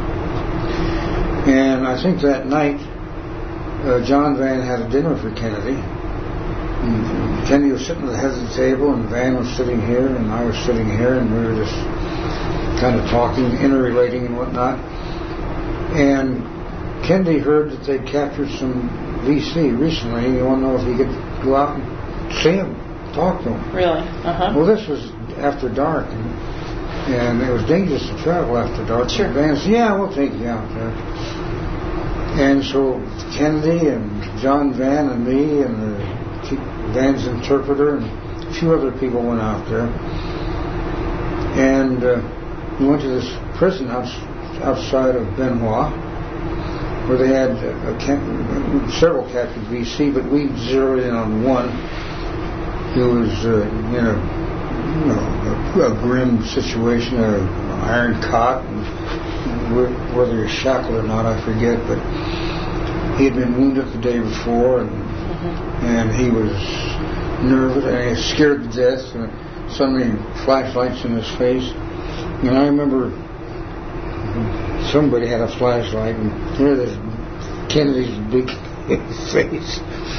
And I think that night, uh, John Vann had a dinner for Kennedy. And Kennedy was sitting at the head of the table, and Vann was sitting here, and I was sitting here, and we were just kind of talking, interrelating and whatnot. And Kennedy heard that they'd captured some V C recently, and he wanted to know if he could go out and see him, talk to him. Really? Uh-huh. Well, this was after dark, and, and it was dangerous to travel after dark. Sure. Vann said, yeah, we'll take you out there. And so Kennedy and John Vann and me and the, Vann's interpreter and a few other people went out there. And uh, we went to this prison outs, outside of Benoit, where they had a camp, several captive V C, but we zeroed in on one who was uh, in a, you know, a, a grim situation, an iron cot, and whether he was shackled or not, I forget, but he had been wounded the day before, and mm-hmm. and he was nervous and he was scared to death, and suddenly flashlights in his face. And I remember somebody had a flashlight, and there was Kennedy's big face,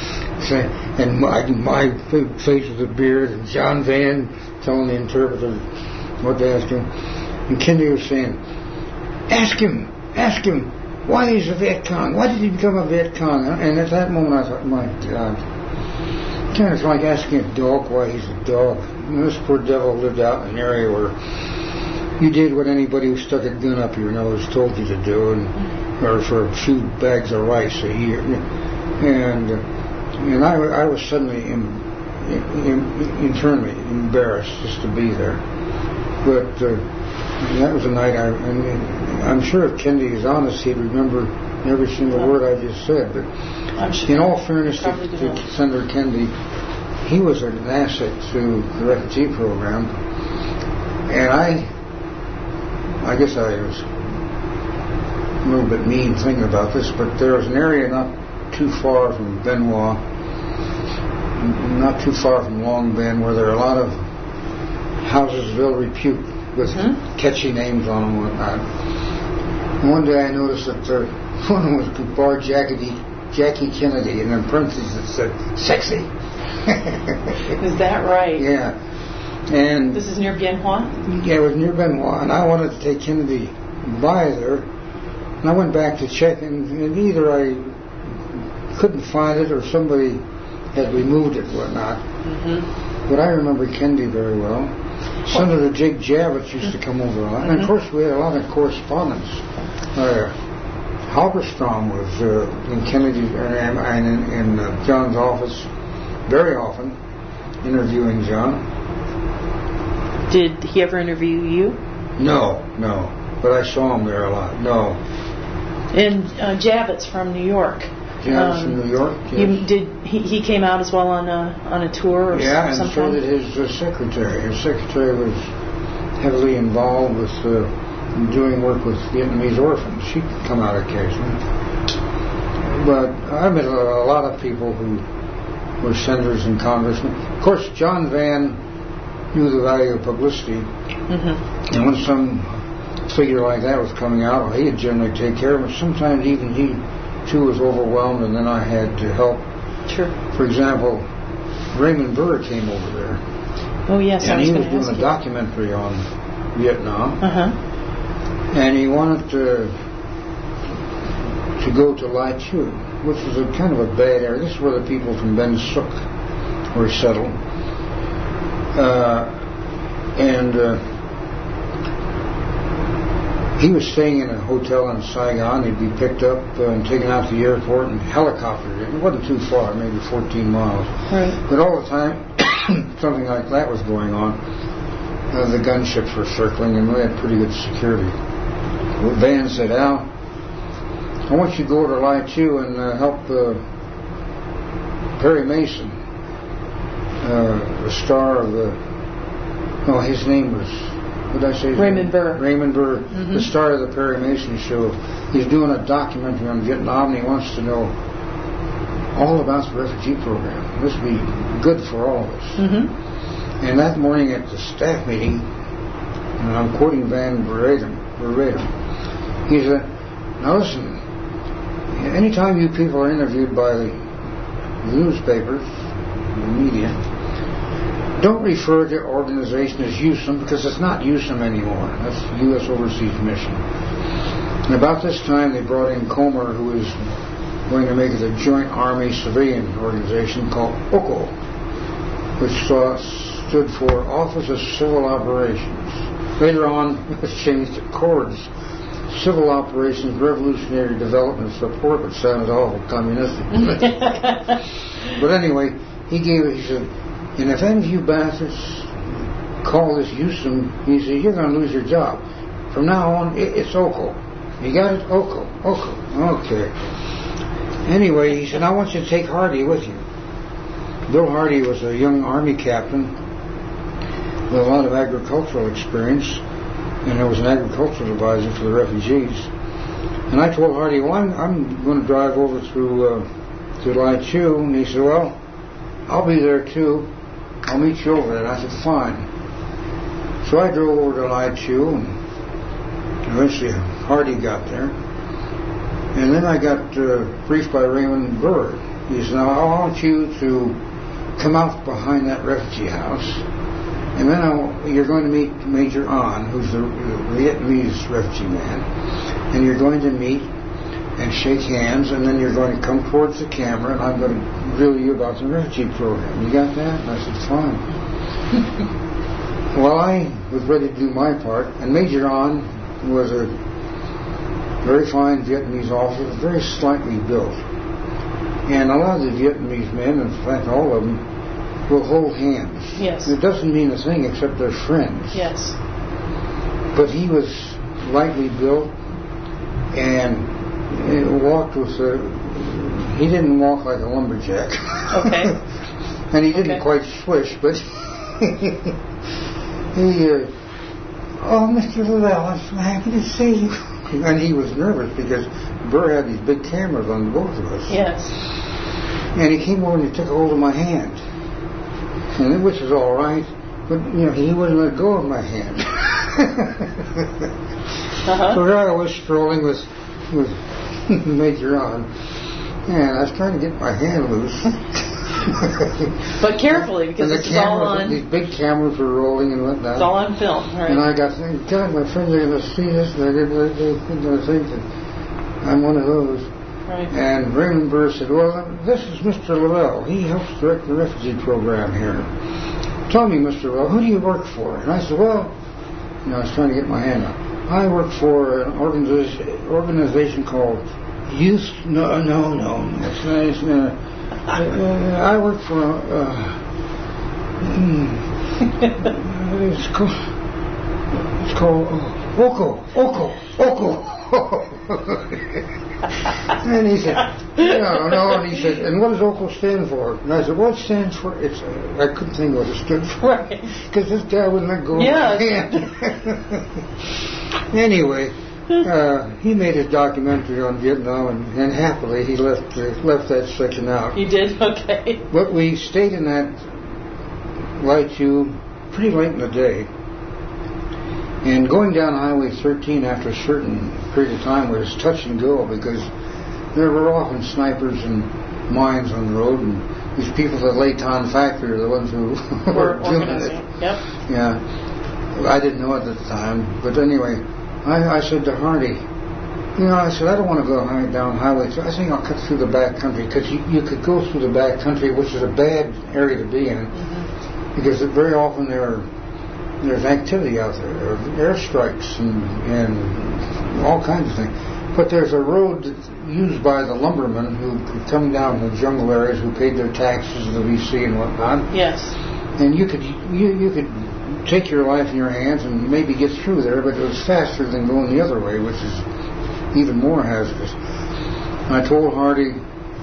and my, my face with a beard, and John Vann telling the interpreter what to ask him. And Kennedy was saying, ask him, ask him, why he's a Viet Cong? Why did he become a Viet Cong? And at that moment I thought, my God, kind of like asking a dog why he's a dog. And this poor devil lived out in an area where you did what anybody who stuck a gun up your nose told you to do, and or for a few bags of rice a year. And uh, and I, I was suddenly in, in, internally embarrassed just to be there. But uh, that was a night I, and I'm sure if Kennedy is honest, he'd remember every single yeah. word I just said. But sure in all fairness to, to Senator Kennedy, he was an asset to the refugee program. And I, I guess I was a little bit mean thinking about this, but there was an area not too far from Benoit, not too far from Long Binh, where there are a lot of houses of ill repute with mm-hmm. catchy names on them and whatnot. And one day I noticed that uh, one was Bar Jackie, Jackie Kennedy, and in parentheses it said sexy. Is that right? Yeah. And this is near Bien Hoa? Yeah, it was near Benoit, and I wanted to take Kennedy by there, and I went back to check, and, and either I couldn't find it or somebody had removed it, whatnot. Mm-hmm. But I remember Kennedy very well. Senator Jake Javits used to come over a lot, mm-hmm. and of course we had a lot of correspondence. Uh, Halberstrom was uh, in Kennedy and in, in uh, John's office very often, interviewing John. Did he ever interview you? No, no. But I saw him there a lot. No. And uh, Javits from New York. Javits um, from New York. Yes. You did he, he came out as well on a on a tour? Or yeah, and sometime? so did his uh, secretary. His secretary was heavily involved with uh, doing work with Vietnamese orphans. She'd come out occasionally. But I met a, a lot of people who were senators and congressmen. Of course, John Vann knew the value of publicity, mm-hmm. and when some figure like that was coming out, well, he'd generally take care of it. Sometimes even he too was overwhelmed, and then I had to help. Sure. For example, Raymond Burr came over there. Oh yes, and I was he was doing ask a you. documentary on Vietnam, uh-huh. and he wanted to to go to Lai Chu, which was a kind of a bad area. This is where the people from Ben Suc were settled. Uh, and uh, he was staying in a hotel in Saigon. He'd be picked up uh, and taken out to the airport and helicoptered. It wasn't too far, maybe fourteen miles. Right. But all the time, something like that was going on. Uh, the gunships were circling, and we had pretty good security. Well, Vann said, Al, I want you to go to Lai Chu and uh, help uh, Perry Mason. Uh, the star of the, oh, his name was, what did I say? Raymond Burr. Raymond Burr, mm-hmm. the star of the Perry Mason show. He's doing a documentary on Vietnam, and he wants to know all about the refugee program. This would be good for all of us. Mm-hmm. And that morning at the staff meeting, and I'm quoting Vann verbatim, verbatim, he said, now listen, anytime you people are interviewed by the newspapers, the media, don't refer to organization as U S M because it's not U S M anymore. That's the U S Overseas Mission. And about this time they brought in Comer, who was going to make it a joint Army civilian organization called O C O, which saw, stood for Office of Civil Operations. Later on it was changed to CORDS, Civil Operations Revolutionary Development Support, which sounded all communistic. But anyway, he gave it, he said, and if any of you bastards call this Houston, he said, you're going to lose your job. From now on, it, it's O C O. You got it? O C O. O C O. Okay. Anyway, he said, I want you to take Hardy with you. Bill Hardy was a young Army captain with a lot of agricultural experience, and I was an agricultural advisor for the refugees. And I told Hardy, well, I'm, I'm going to drive over through uh, to Lai Chu, and he said, well, I'll be there too. I'll meet you over there. And I said, fine. So I drove over to Lai Chu, and eventually Hardy got there. And then I got uh, briefed by Raymond Burr. He said, now I want you to come out behind that refugee house, and then I'll, you're going to meet Major An, who's the, the Vietnamese refugee man, and you're going to meet and shake hands, and then you're going to come towards the camera, and I'm going to grill you about the refugee program. You got that? And I said, fine. Well, I was ready to do my part, and Major An was a very fine Vietnamese officer, very slightly built. And a lot of the Vietnamese men, in fact all of them, will hold hands. Yes. It doesn't mean a thing except they're friends. Yes. But he was lightly built and walked with a... He didn't walk like a lumberjack. Okay. And he didn't okay. quite swish, but he... Uh, oh, Mister Lavelle, I'm so happy to see you. And he was nervous because Burr had these big cameras on both of us. Yes. And he came over and he took hold of my hand, and which was all right, but you know he wouldn't let go of my hand. uh-huh. So there I was strolling with with Major An, and I was trying to get my hand loose. But carefully, because and the it's cameras, all on. These big cameras were rolling and whatnot. It's all on film, right? And I got thinking, God, my friends are going to see this, and they're going to think that I'm one of those. Right. And Raymond Burr said, well, this is Mister Lavelle. He helps direct the refugee program here. Tell me, Mister Lavelle, who do you work for? And I said, well, you know, I was trying to get my hand up. I work for an organization, organization called Youth... No, no, no. It's nice. Uh, uh, I work for... Uh, it's called... It's called... Uh, O C O. O C O. O C O. And he said, no, no, and he said, and what does O C O stand for? And I said, well, it stands for, it's, uh, I couldn't think what it stood for, because this guy wouldn't let go yeah. of my hand. Anyway, uh, he made his documentary on Vietnam, and, and happily he left uh, left that section out. He did? Okay. But we stayed in that Lai Chu pretty late in the day. And going down Highway thirteen after a certain period of time was touch and go, because there were often snipers and mines on the road, and these people at Leighton Factory are the ones who were doing it. Yep. Yeah. I didn't know it at the time, but anyway, I, I said to Hardy, you know, I said, I don't want to go high, down highway, so I think I'll cut through the back country, because you, you could go through the back country, which is a bad area to be in, mm-hmm. because very often there are There's activity out there. There are airstrikes and, and all kinds of things. But there's a road that's used by the lumbermen who could come down to the jungle areas, who paid their taxes to the V C and whatnot. Yes. And you could you you could take your life in your hands and maybe get through there, but it was faster than going the other way, which is even more hazardous. And I told Hardy,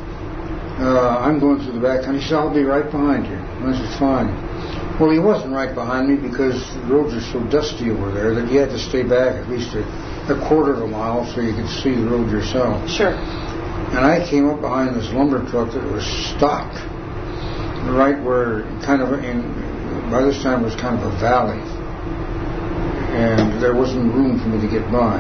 uh, I'm going through the back country. He said, I'll be right behind you. And I said, fine. Well, he wasn't right behind me because the roads are so dusty over there that you had to stay back at least a, a quarter of a mile so you could see the road yourself. Sure. And I came up behind this lumber truck that was stopped right where kind of, in, by this time it was kind of a valley. And there wasn't room for me to get by.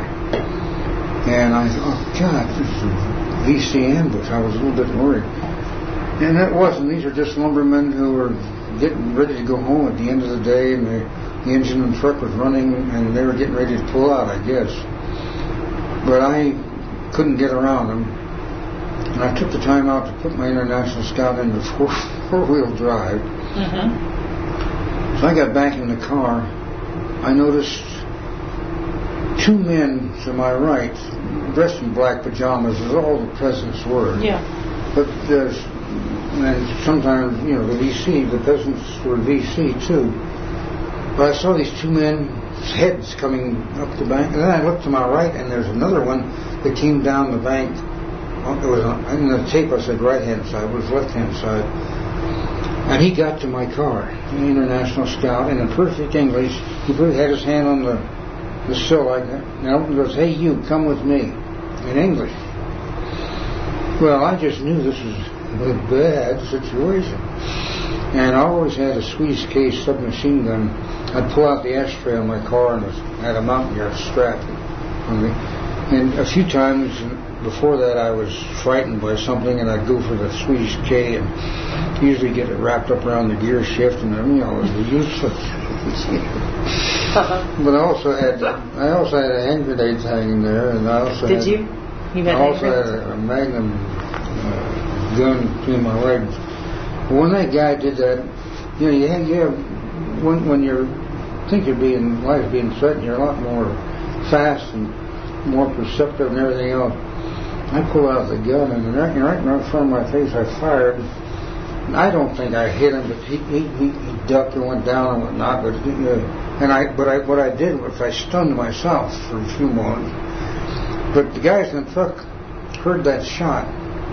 And I thought, oh, God, this is a V C ambush. I was a little bit worried. And it wasn't. These are just lumbermen who were getting ready to go home at the end of the day, and the, the engine and truck was running, and they were getting ready to pull out, I guess. But I couldn't get around them, and I took the time out to put my International Scout into four, four-wheel drive. Mm-hmm. So I got back in the car. I noticed two men to my right, dressed in black pajamas, as all the peasants were. Yeah. But there's, and sometimes, you know, the V C, the peasants were V C too. But I saw these two men's heads coming up the bank, and then I looked to my right, and there's another one that came down the bank. It was on, in the tape I said right-hand side, it was left-hand side. And he got to my car, an International Scout, and in perfect English, he had his hand on the, the sill like that. Now he goes, "Hey, you, come with me," in English. Well, I just knew this was a bad situation. And I always had a Swedish case submachine gun. I'd pull out the ashtray on my car and I had a mountain guard strapped on me. And a few times before that I was frightened by something and I'd go for the Swedish K and usually get it wrapped up around the gear shift and you know, it was useless. But I also had I also had a hand grenades hanging there, and I also Did had, you? You had I also had a, a Magnum uh, gun between my legs. When that guy did that, you know, you have, you have when when you think you're being life being threatened, you're a lot more fast and more perceptive and everything else. I pulled out the gun and right, right in front of my face, I fired. I don't think I hit him, but he he, he ducked and went down and whatnot. But uh, and I but I what I did was I stunned myself for a few moments. But the guys in the truck heard that shot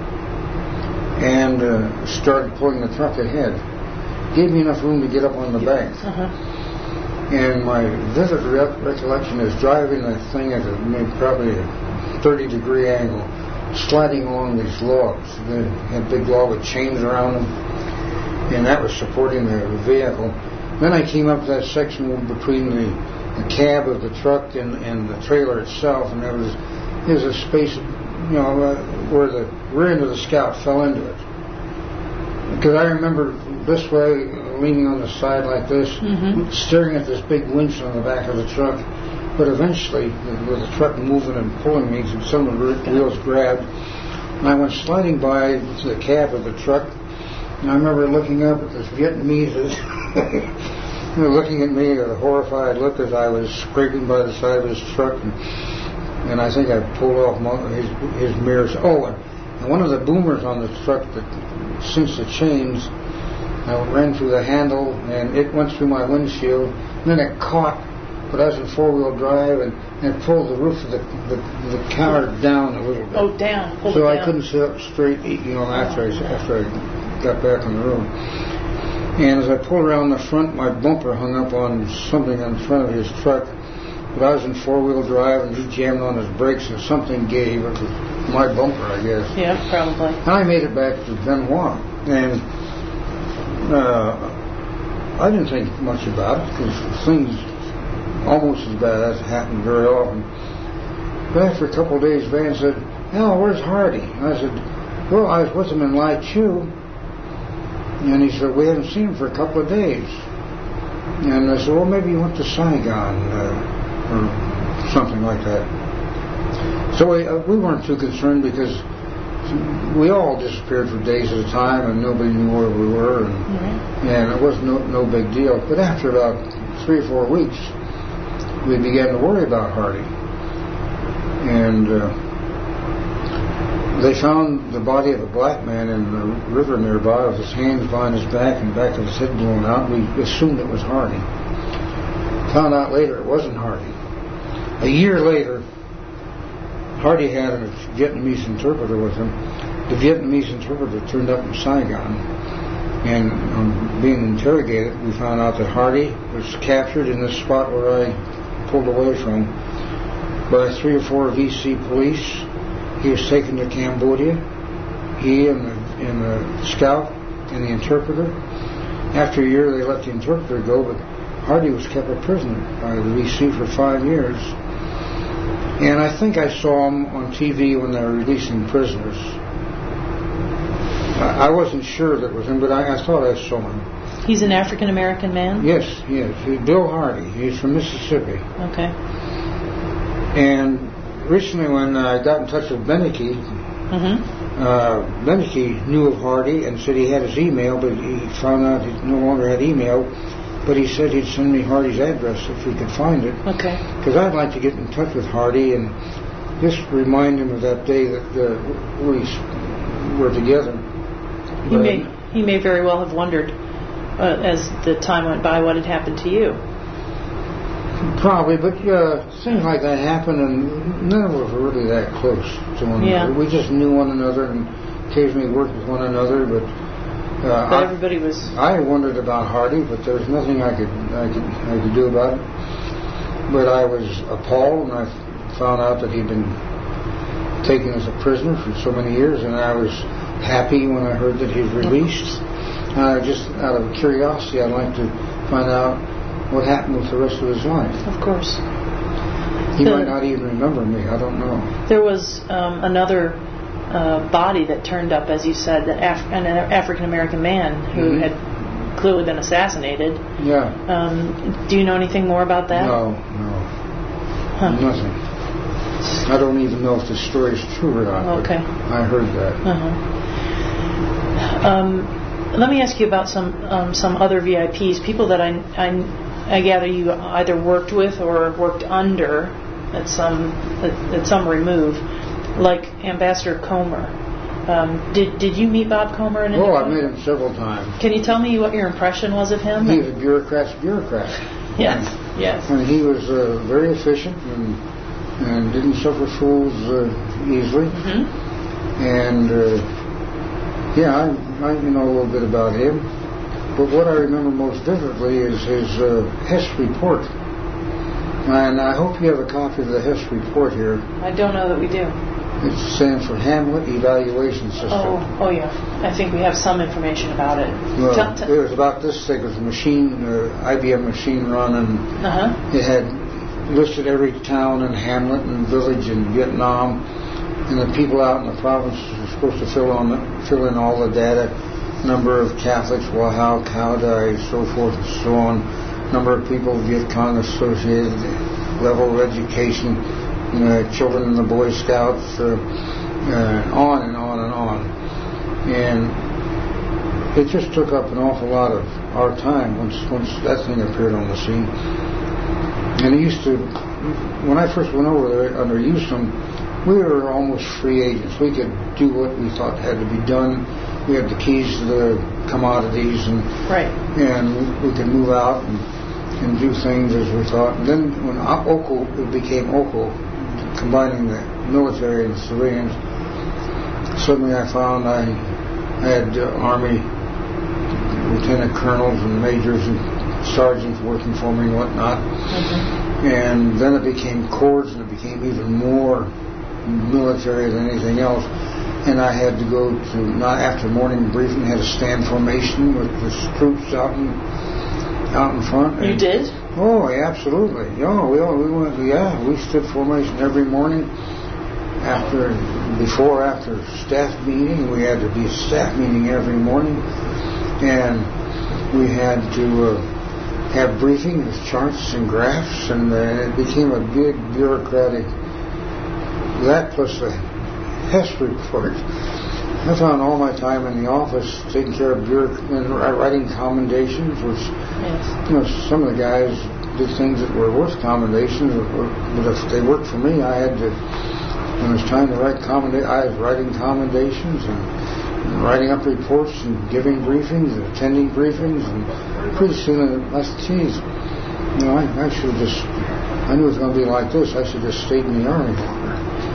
and uh, started pulling the truck ahead. Gave me enough room to get up on the bank. Uh-huh. And my vivid re- recollection is driving that thing at a maybe probably a thirty degree angle, sliding along these logs. They had a big log with chains around them, and that was supporting the vehicle. Then I came up to that section between the, the cab of the truck and, and the trailer itself, and there was there was a space, you know, uh, where the rear end of the Scout fell into it. Because I remember this way, leaning on the side like this, mm-hmm. staring at this big winch on the back of the truck. But eventually, with the truck moving and pulling me, some of the wheels grabbed, and I went sliding by to the cab of the truck. And I remember looking up at this Vietnamese, you know, looking at me with a horrified look as I was scraping by the side of his truck, and, and I think I pulled off his, his mirrors. Oh, and one of the boomers on the truck that cinched the chains, I ran through the handle, and it went through my windshield, and then it caught. But I was in four-wheel drive, and, and it pulled the roof of the, the the car down a little bit. Oh, down. Pulled so it I down. couldn't sit up straight, you know, after I after I got back on the road. And as I pulled around the front, my bumper hung up on something in front of his truck. But I was in four-wheel drive, and he jammed on his brakes, and something gave. It was my bumper, I guess. Yeah, probably. And I made it back to Benoit, and uh, I didn't think much about it because things almost as bad as happened very often. But after a couple of days, Van said, "Al, where's Hardy?" And I said, "Well, I was with him in Lai Chu." And he said, "We haven't seen him for a couple of days." And I said, "Well, maybe he went to Saigon uh, or something like that." So we, uh, we weren't too concerned because we all disappeared for days at a time and nobody knew where we were, and, mm-hmm. and it was no, no big deal. But after about three or four weeks, we began to worry about Hardy. And uh, they found the body of a black man in the river nearby with his hands behind his back and back of his head blown out. We assumed it was Hardy. Found out later it wasn't Hardy. A year later, Hardy had a Vietnamese interpreter with him. The Vietnamese interpreter turned up in Saigon, and on being interrogated, we found out that Hardy was captured in the spot where I pulled away from by three or four V C police. He was taken to Cambodia, he and the, and the Scout and the interpreter. After a year, they let the interpreter go, but Hardy was kept a prisoner by the V C for five years. And I think I saw him on T V when they were releasing prisoners. I, I wasn't sure that it was him, but I, I thought I saw him. He's an African-American man? Yes, he is. He's Bill Hardy. He's from Mississippi. Okay. And recently when I got in touch with Beneke, mm-hmm. uh, Beneke knew of Hardy and said he had his email, but he found out he no longer had email. but he said he'd send me Hardy's address if he could find it. Okay. Because I'd like to get in touch with Hardy and just remind him of that day that uh, we were together. He but may he may very well have wondered, uh, as the time went by, what had happened to you. Probably, but uh, things like that happened, and none of us were really that close to one yeah. another. We just knew one another and occasionally worked with one another, but... Uh, but everybody was... I wondered about Hardy, but there was nothing I could, I could I could do about it. But I was appalled, and I found out that he'd been taken as a prisoner for so many years, and I was happy when I heard that he's released. Uh, just out of curiosity, I'd like to find out what happened with the rest of his life. Of course. He the, might not even remember me. I don't know. There was um, another uh, body that turned up, as you said, that Af- an African-American man who mm-hmm. had clearly been assassinated. Yeah. Um, do you know anything more about that? No, no. Huh. Nothing. I don't even know if the story is true or not. Okay. I heard that. Uh-huh. Um, let me ask you about some um, some other V I Ps, people that I, I I gather you either worked with or worked under at some at, at some remove, like Ambassador Comer. Um, did did you meet Bob Comer? In oh, I've met him several times. Can you tell me what your impression was of him? He was a bureaucrat's bureaucrat. Yes, and, yes. And he was uh, very efficient and and didn't suffer fools uh, easily. Mm-hmm. And uh, yeah, I, I know a little bit about him. But what I remember most vividly is his uh, Hess report. And I hope you have a copy of the Hess report here. I don't know that we do. It stands for Hamlet Evaluation System. Oh, oh yeah. I think we have some information about it. Well, t- t- it was about this thick. It was a machine, uh, I B M machine run, and uh-huh. it had listed every town and hamlet and village in Vietnam, and the people out in the province were supposed to fill on the, fill in all the data. Number of Catholics, Wahao, Kaudai, so forth and so on. Number of people Viet Cong associated, level of education, you know, children in the Boy Scouts, uh, uh, on and on and on. And it just took up an awful lot of our time once once that thing appeared on the scene. And it used to, when I first went over there under Houston, we were almost free agents. We could do what we thought had to be done. We had the keys to the commodities, and right. and we could move out and, and do things as we thought. And then when O C O, it became O C O, combining the military and civilians, suddenly I found I, I had uh, Army lieutenant colonels and majors and sergeants working for me and whatnot. Mm-hmm. And then it became corps, and it became even more military than anything else. And I had to go to, not after morning briefing, had a stand formation with the troops out in out in front. You and, did? Oh, yeah, absolutely. Yeah, we all, we went. Yeah, we stood formation every morning. After, before, after staff meeting, we had to be a staff meeting every morning, and we had to uh, have briefing with charts and graphs, and uh, it became a big bureaucratic. That plus the Hess report. I found all my time in the office taking care of bureauc- and writing commendations, which, yes. you know, some of the guys did things that were worth commendations, but if they worked for me, I had to, when it was time to write commenda- I was writing commendations and, and writing up reports and giving briefings and attending briefings, and pretty soon I said, geez, you know, I, I should have just, I knew it was going to be like this, I should have just stayed in the Army longer.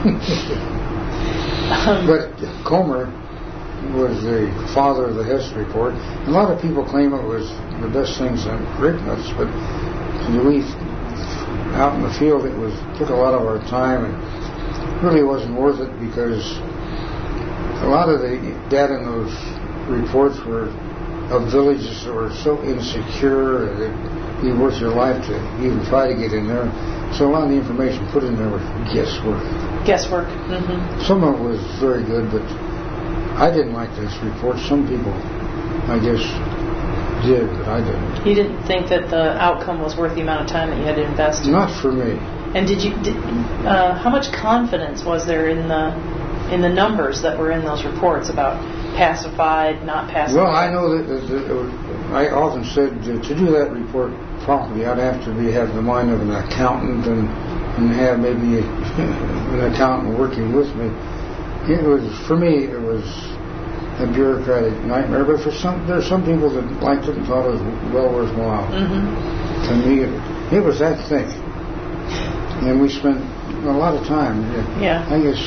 Um, but Comer was the father of the Hess report. A lot of people claim it was the best things that written us, but we out in the field it was took a lot of our time and really wasn't worth it, because a lot of the data in those reports were of villages that were so insecure that it'd be worth your life to even try to get in there. So a lot of the information put in there was guesswork. Guesswork. Mm-hmm. Some of it was very good, but I didn't like this report. Some people, I guess, did, but I didn't. You didn't think that the outcome was worth the amount of time that you had to invest in? Not for me. And did you? Did, uh, how much confidence was there in the in the numbers that were in those reports about pacified, not pacified? Well, I know that, that, that I often said uh, to do that report properly, I'd have to be have the mind of an accountant and and have maybe a, an accountant working with me. It was for me. It was a bureaucratic nightmare. But for some, there are some people that liked it and thought it was well worthwhile. Mm-hmm. To me, it, it was that thick, and we spent a lot of time. Yeah. I guess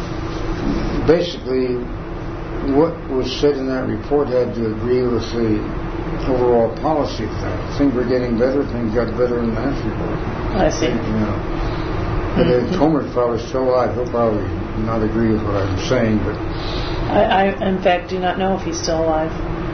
basically what was said in that report had to agree with the overall policy of that. Things were getting better. Things got better in that report. I see. You know. But mm-hmm. if Homer's probably still alive, he'll probably not agree with what I'm saying. But I, I, in fact, do not know if he's still alive.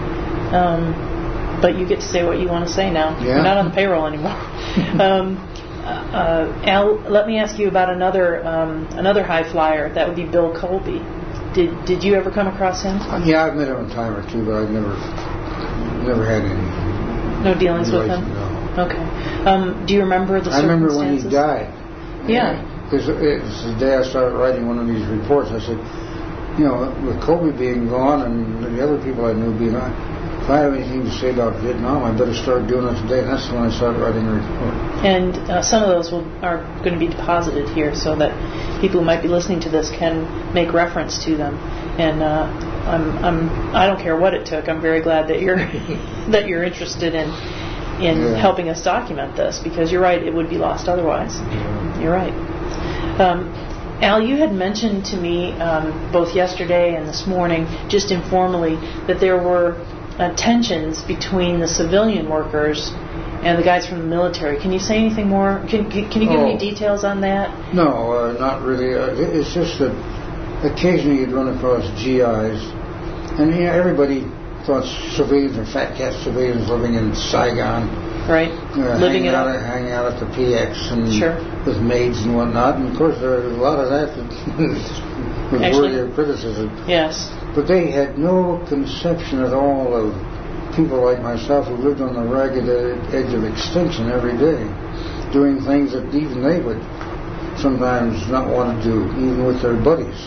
Um, but you get to say what you want to say now. Yeah. You're not on the payroll anymore. um, uh, Al, let me ask you about another um, another high flyer. That would be Bill Colby. Did Did you ever come across him? Yeah, I've met him a time or two, but I've never never had any. No dealings with him. No. Okay. Um, do you remember the I circumstances? remember when he died. Yeah. Because it's the day I started writing one of these reports, I said, you know, with Colby being gone and the other people I knew being gone, if I have anything to say about Vietnam, I better start doing it today. And that's when I started writing a report. And uh, some of those will, are going to be deposited here so that people who might be listening to this can make reference to them. And uh, I'm, I'm, I don't care what it took. I'm very glad that you're that you're interested in in yeah. helping us document this, because you're right, it would be lost otherwise. Yeah. You're right. Um, Al, you had mentioned to me um, both yesterday and this morning, just informally, that there were uh, tensions between the civilian workers and the guys from the military. Can you say anything more? Can Can, can you give oh. any details on that? No, uh, not really. Uh, it's just that occasionally you'd run across G Is, and yeah, everybody thought civilians and fat cat civilians living in Saigon. Right. Uh, Living hanging it out, up. at, hanging out at the P X and sure. with maids and whatnot. And of course, there was a lot of that that was Actually, worthy of criticism. Yes. But they had no conception at all of people like myself who lived on the ragged edge of extinction every day, doing things that even they would sometimes not want to do, even with their buddies.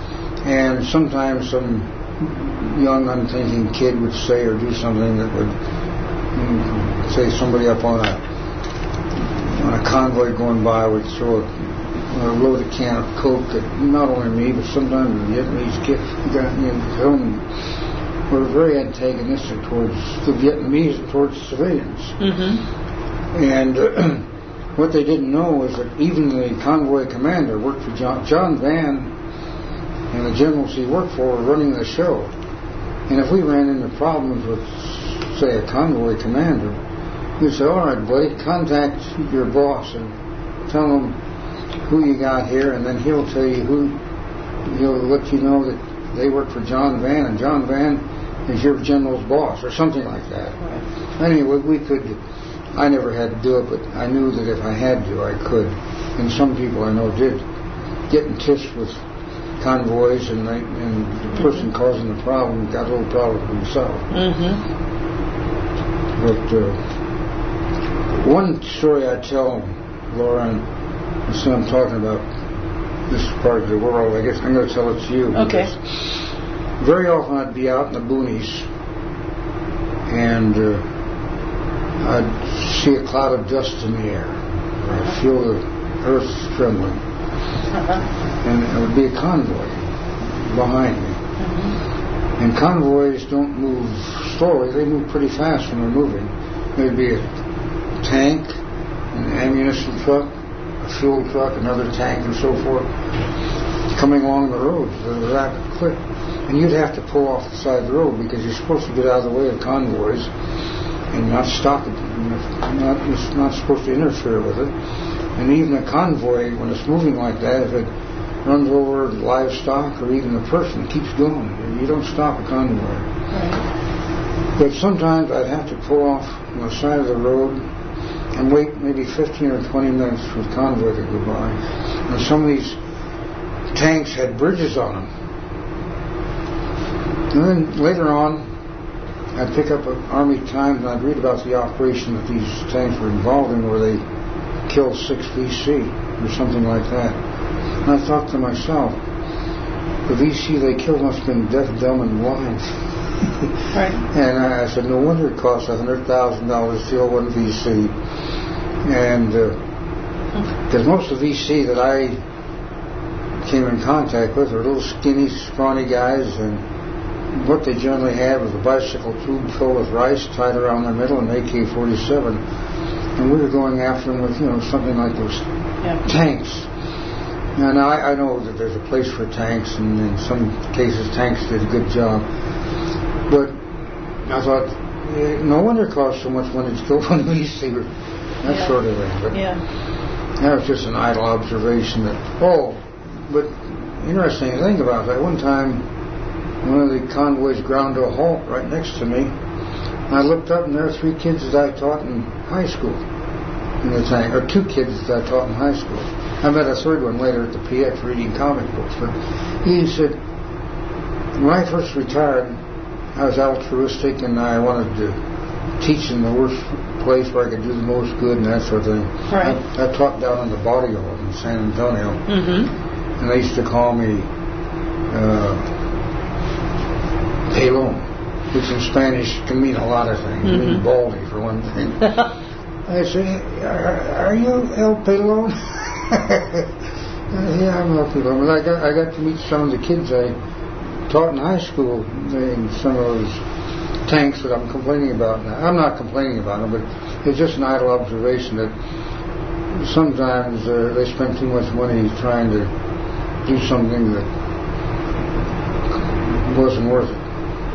And sometimes some young, unthinking kid would say or do something that would, mm, say, somebody up on a on a convoy going by would throw a, a loaded can of Coke at not only me, but sometimes the Vietnamese kid got me in film. Were very antagonistic towards the Vietnamese and towards civilians. Mm-hmm. And uh, what they didn't know is that even the convoy commander worked for John, John Van and the generals he worked for were running the show. And if we ran into problems with, say, a convoy commander, we'd say, all right, buddy, contact your boss and tell him who you got here, and then he'll tell you who, he'll let you know that they work for John Van, and John Van is your general's boss, or something like that. Right. Anyway, we could, I never had to do it, but I knew that if I had to, I could. And some people I know did get in tiffs with convoys, and, they, and the person mm-hmm. causing the problem got a little problem for himself. Mm-hmm. But uh, one story I tell, Laura, and see I'm talking about this part of the world, I guess I'm going to tell it to you. Okay. Very often I'd be out in the boonies and uh, I'd see a cloud of dust in the air. I'd feel the earth trembling. Uh-huh. And it would be a convoy behind me. Uh-huh. And convoys don't move slowly, they move pretty fast when they're moving. There'd be a tank, an ammunition truck, a fuel truck, another tank, and so forth, coming along the road at a rapid clip. And you'd have to pull off the side of the road because you're supposed to get out of the way of convoys and not stop it. Not, you're not supposed to interfere with it. And even a convoy, when it's moving like that, if it runs over livestock or even a person, it keeps going. You don't stop a convoy. Right. But sometimes I'd have to pull off on the side of the road and wait maybe fifteen or twenty minutes for the convoy to go by. And some of these tanks had bridges on them. And then later on, I'd pick up an Army Times and I'd read about the operation that these tanks were involved in where they killed six V C or something like that. And I thought to myself, the V C they killed must have been deaf, dumb, and blind. Right. And I said, no wonder it costs one hundred thousand dollars to fill one V C. And because uh, most of the V C that I came in contact with were little skinny, scrawny guys, and what they generally had was a bicycle tube filled with rice tied around their middle and A K forty-seven. And we were going after them with, you know, something like those yeah. tanks. Now, now I, I know that there's a place for tanks, and in some cases tanks did a good job. But I thought, eh, no wonder it costs so much money to kill one V C, that yeah. sort of thing. But yeah. that was just an idle observation that, oh, but interesting thing about that, one time one of the convoys ground to a halt right next to me. I looked up, and there were three kids that I taught in high school in the tank, or two kids that I taught in high school. I met a third one later at the P X reading comic books. But he said, when I first retired, I was altruistic, and I wanted to teach in the worst place where I could do the most good and that sort of thing. Right. I, I taught down in the body hall in San Antonio, mm-hmm. and they used to call me uh, pelon, which in Spanish can mean a lot of things. Mm-hmm. It means baldy, for one thing. I said, are, are you El Pelon? Yeah, I'm El Pelon. But I got, I got to meet some of the kids I taught in high school in some of those tanks that I'm complaining about now. I'm not complaining about them, but it's just an idle observation that sometimes uh, they spend too much money trying to do something that wasn't worth it.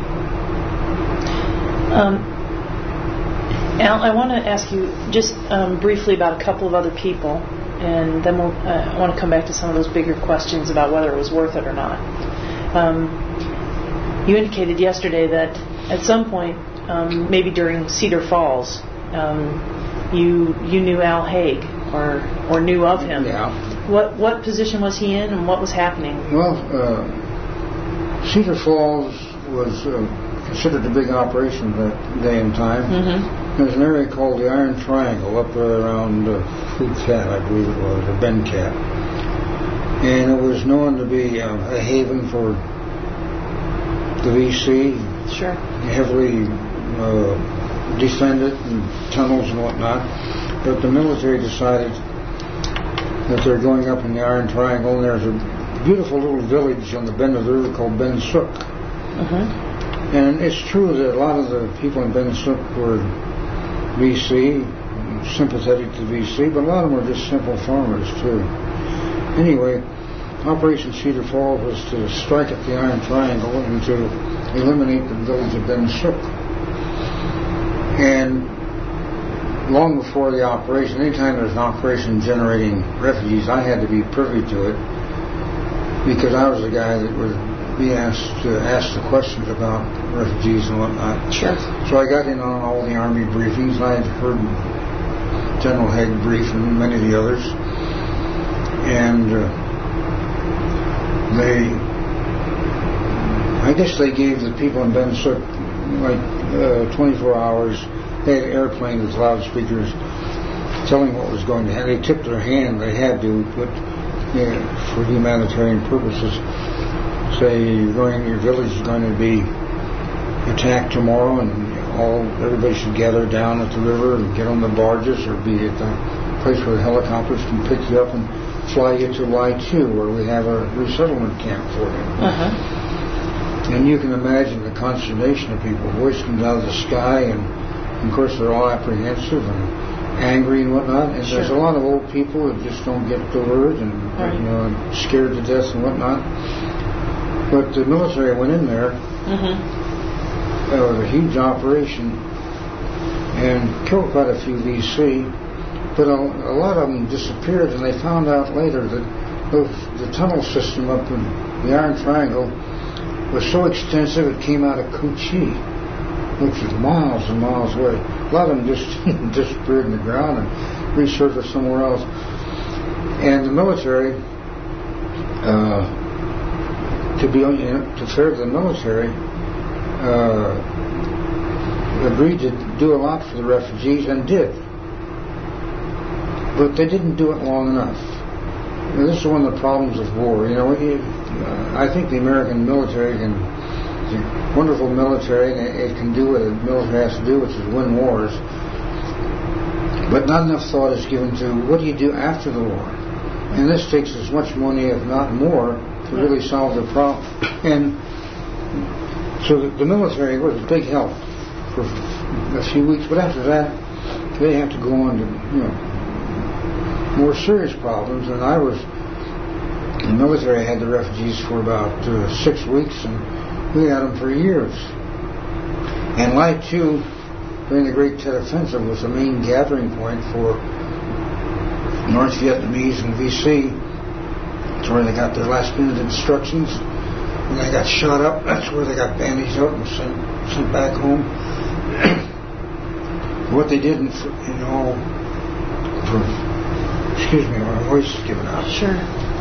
Um, Al, I want to ask you just um, briefly about a couple of other people, and then we'll, uh, I want to come back to some of those bigger questions about whether it was worth it or not. Um, you indicated yesterday that at some point, um, maybe during Cedar Falls, um, you you knew Al Haig or or knew of him. Yeah. What what position was he in, and what was happening? Well, uh, Cedar Falls was uh, considered a big operation that day and time. Mm-hmm. There's an area called the Iron Triangle up around uh, Phuket, I believe it was, or Bencat. And it was known to be uh, a haven for the V C. Sure. Heavily uh, defended and tunnels and whatnot. But the military decided that they're going up in the Iron Triangle, and there's a beautiful little village on the bend of the river called Ben Suc. Uh-huh. And it's true that a lot of the people in Ben Suc were V C, sympathetic to V C, but a lot of them were just simple farmers too. Anyway, Operation Cedar Falls was to strike at the Iron Triangle and to eliminate the village of Ben Suc. And long before the operation, anytime there's an operation generating refugees, I had to be privy to it because I was the guy that would be asked to ask the questions about refugees and whatnot. Sure. So I got in on all the Army briefings. I had heard General Haig brief and many of the others. And uh, they, I guess they gave the people in Ben Suc like uh, twenty-four hours. They had airplanes with loudspeakers telling what was going to happen. They tipped their hand. They had to, but you know, for humanitarian purposes, say you're going, your village is going to be attacked tomorrow, and all everybody should gather down at the river and get on the barges or be at the place where the helicopters can pick you up and fly you to Y two, where we have a resettlement camp for you. Uh-huh. And you can imagine the consternation of people. A voice comes out of the sky, and of course they're all apprehensive and angry and whatnot. And Sure. there's a lot of old people that just don't get the word, and right. you know, scared to death and whatnot. But the military went in there. Mm-hmm. It was a huge operation and killed quite a few V C. But a, a lot of them disappeared, and they found out later that those, the tunnel system up in the Iron Triangle was so extensive it came out of Cu Chi, which is miles and miles away. A lot of them just disappeared in the ground and resurfaced somewhere else. And the military, uh, to be you know, to fair to the military, uh, agreed to do a lot for the refugees and did. But they didn't do it long enough. And this is one of the problems of war. You know, we, uh, I think the American military can It's a wonderful military, and it, it can do what the military has to do, which is win wars. But not enough thought is given to what do you do after the war. And this takes as much money, if not more, to really solve the problem. And so the, the military was a big help for a few weeks, but after that, they have to go on to, you know, more serious problems. And I was, the military had the refugees for about uh, six weeks, and we had them for years. And Lai two, during the Great Tet Offensive, was the main gathering point for North Vietnamese and V C. That's where they got their last minute instructions. When they got shot up, that's where they got bandaged up and sent, sent back home. What they did in, in all, for, excuse me, my voice is giving out. Sure.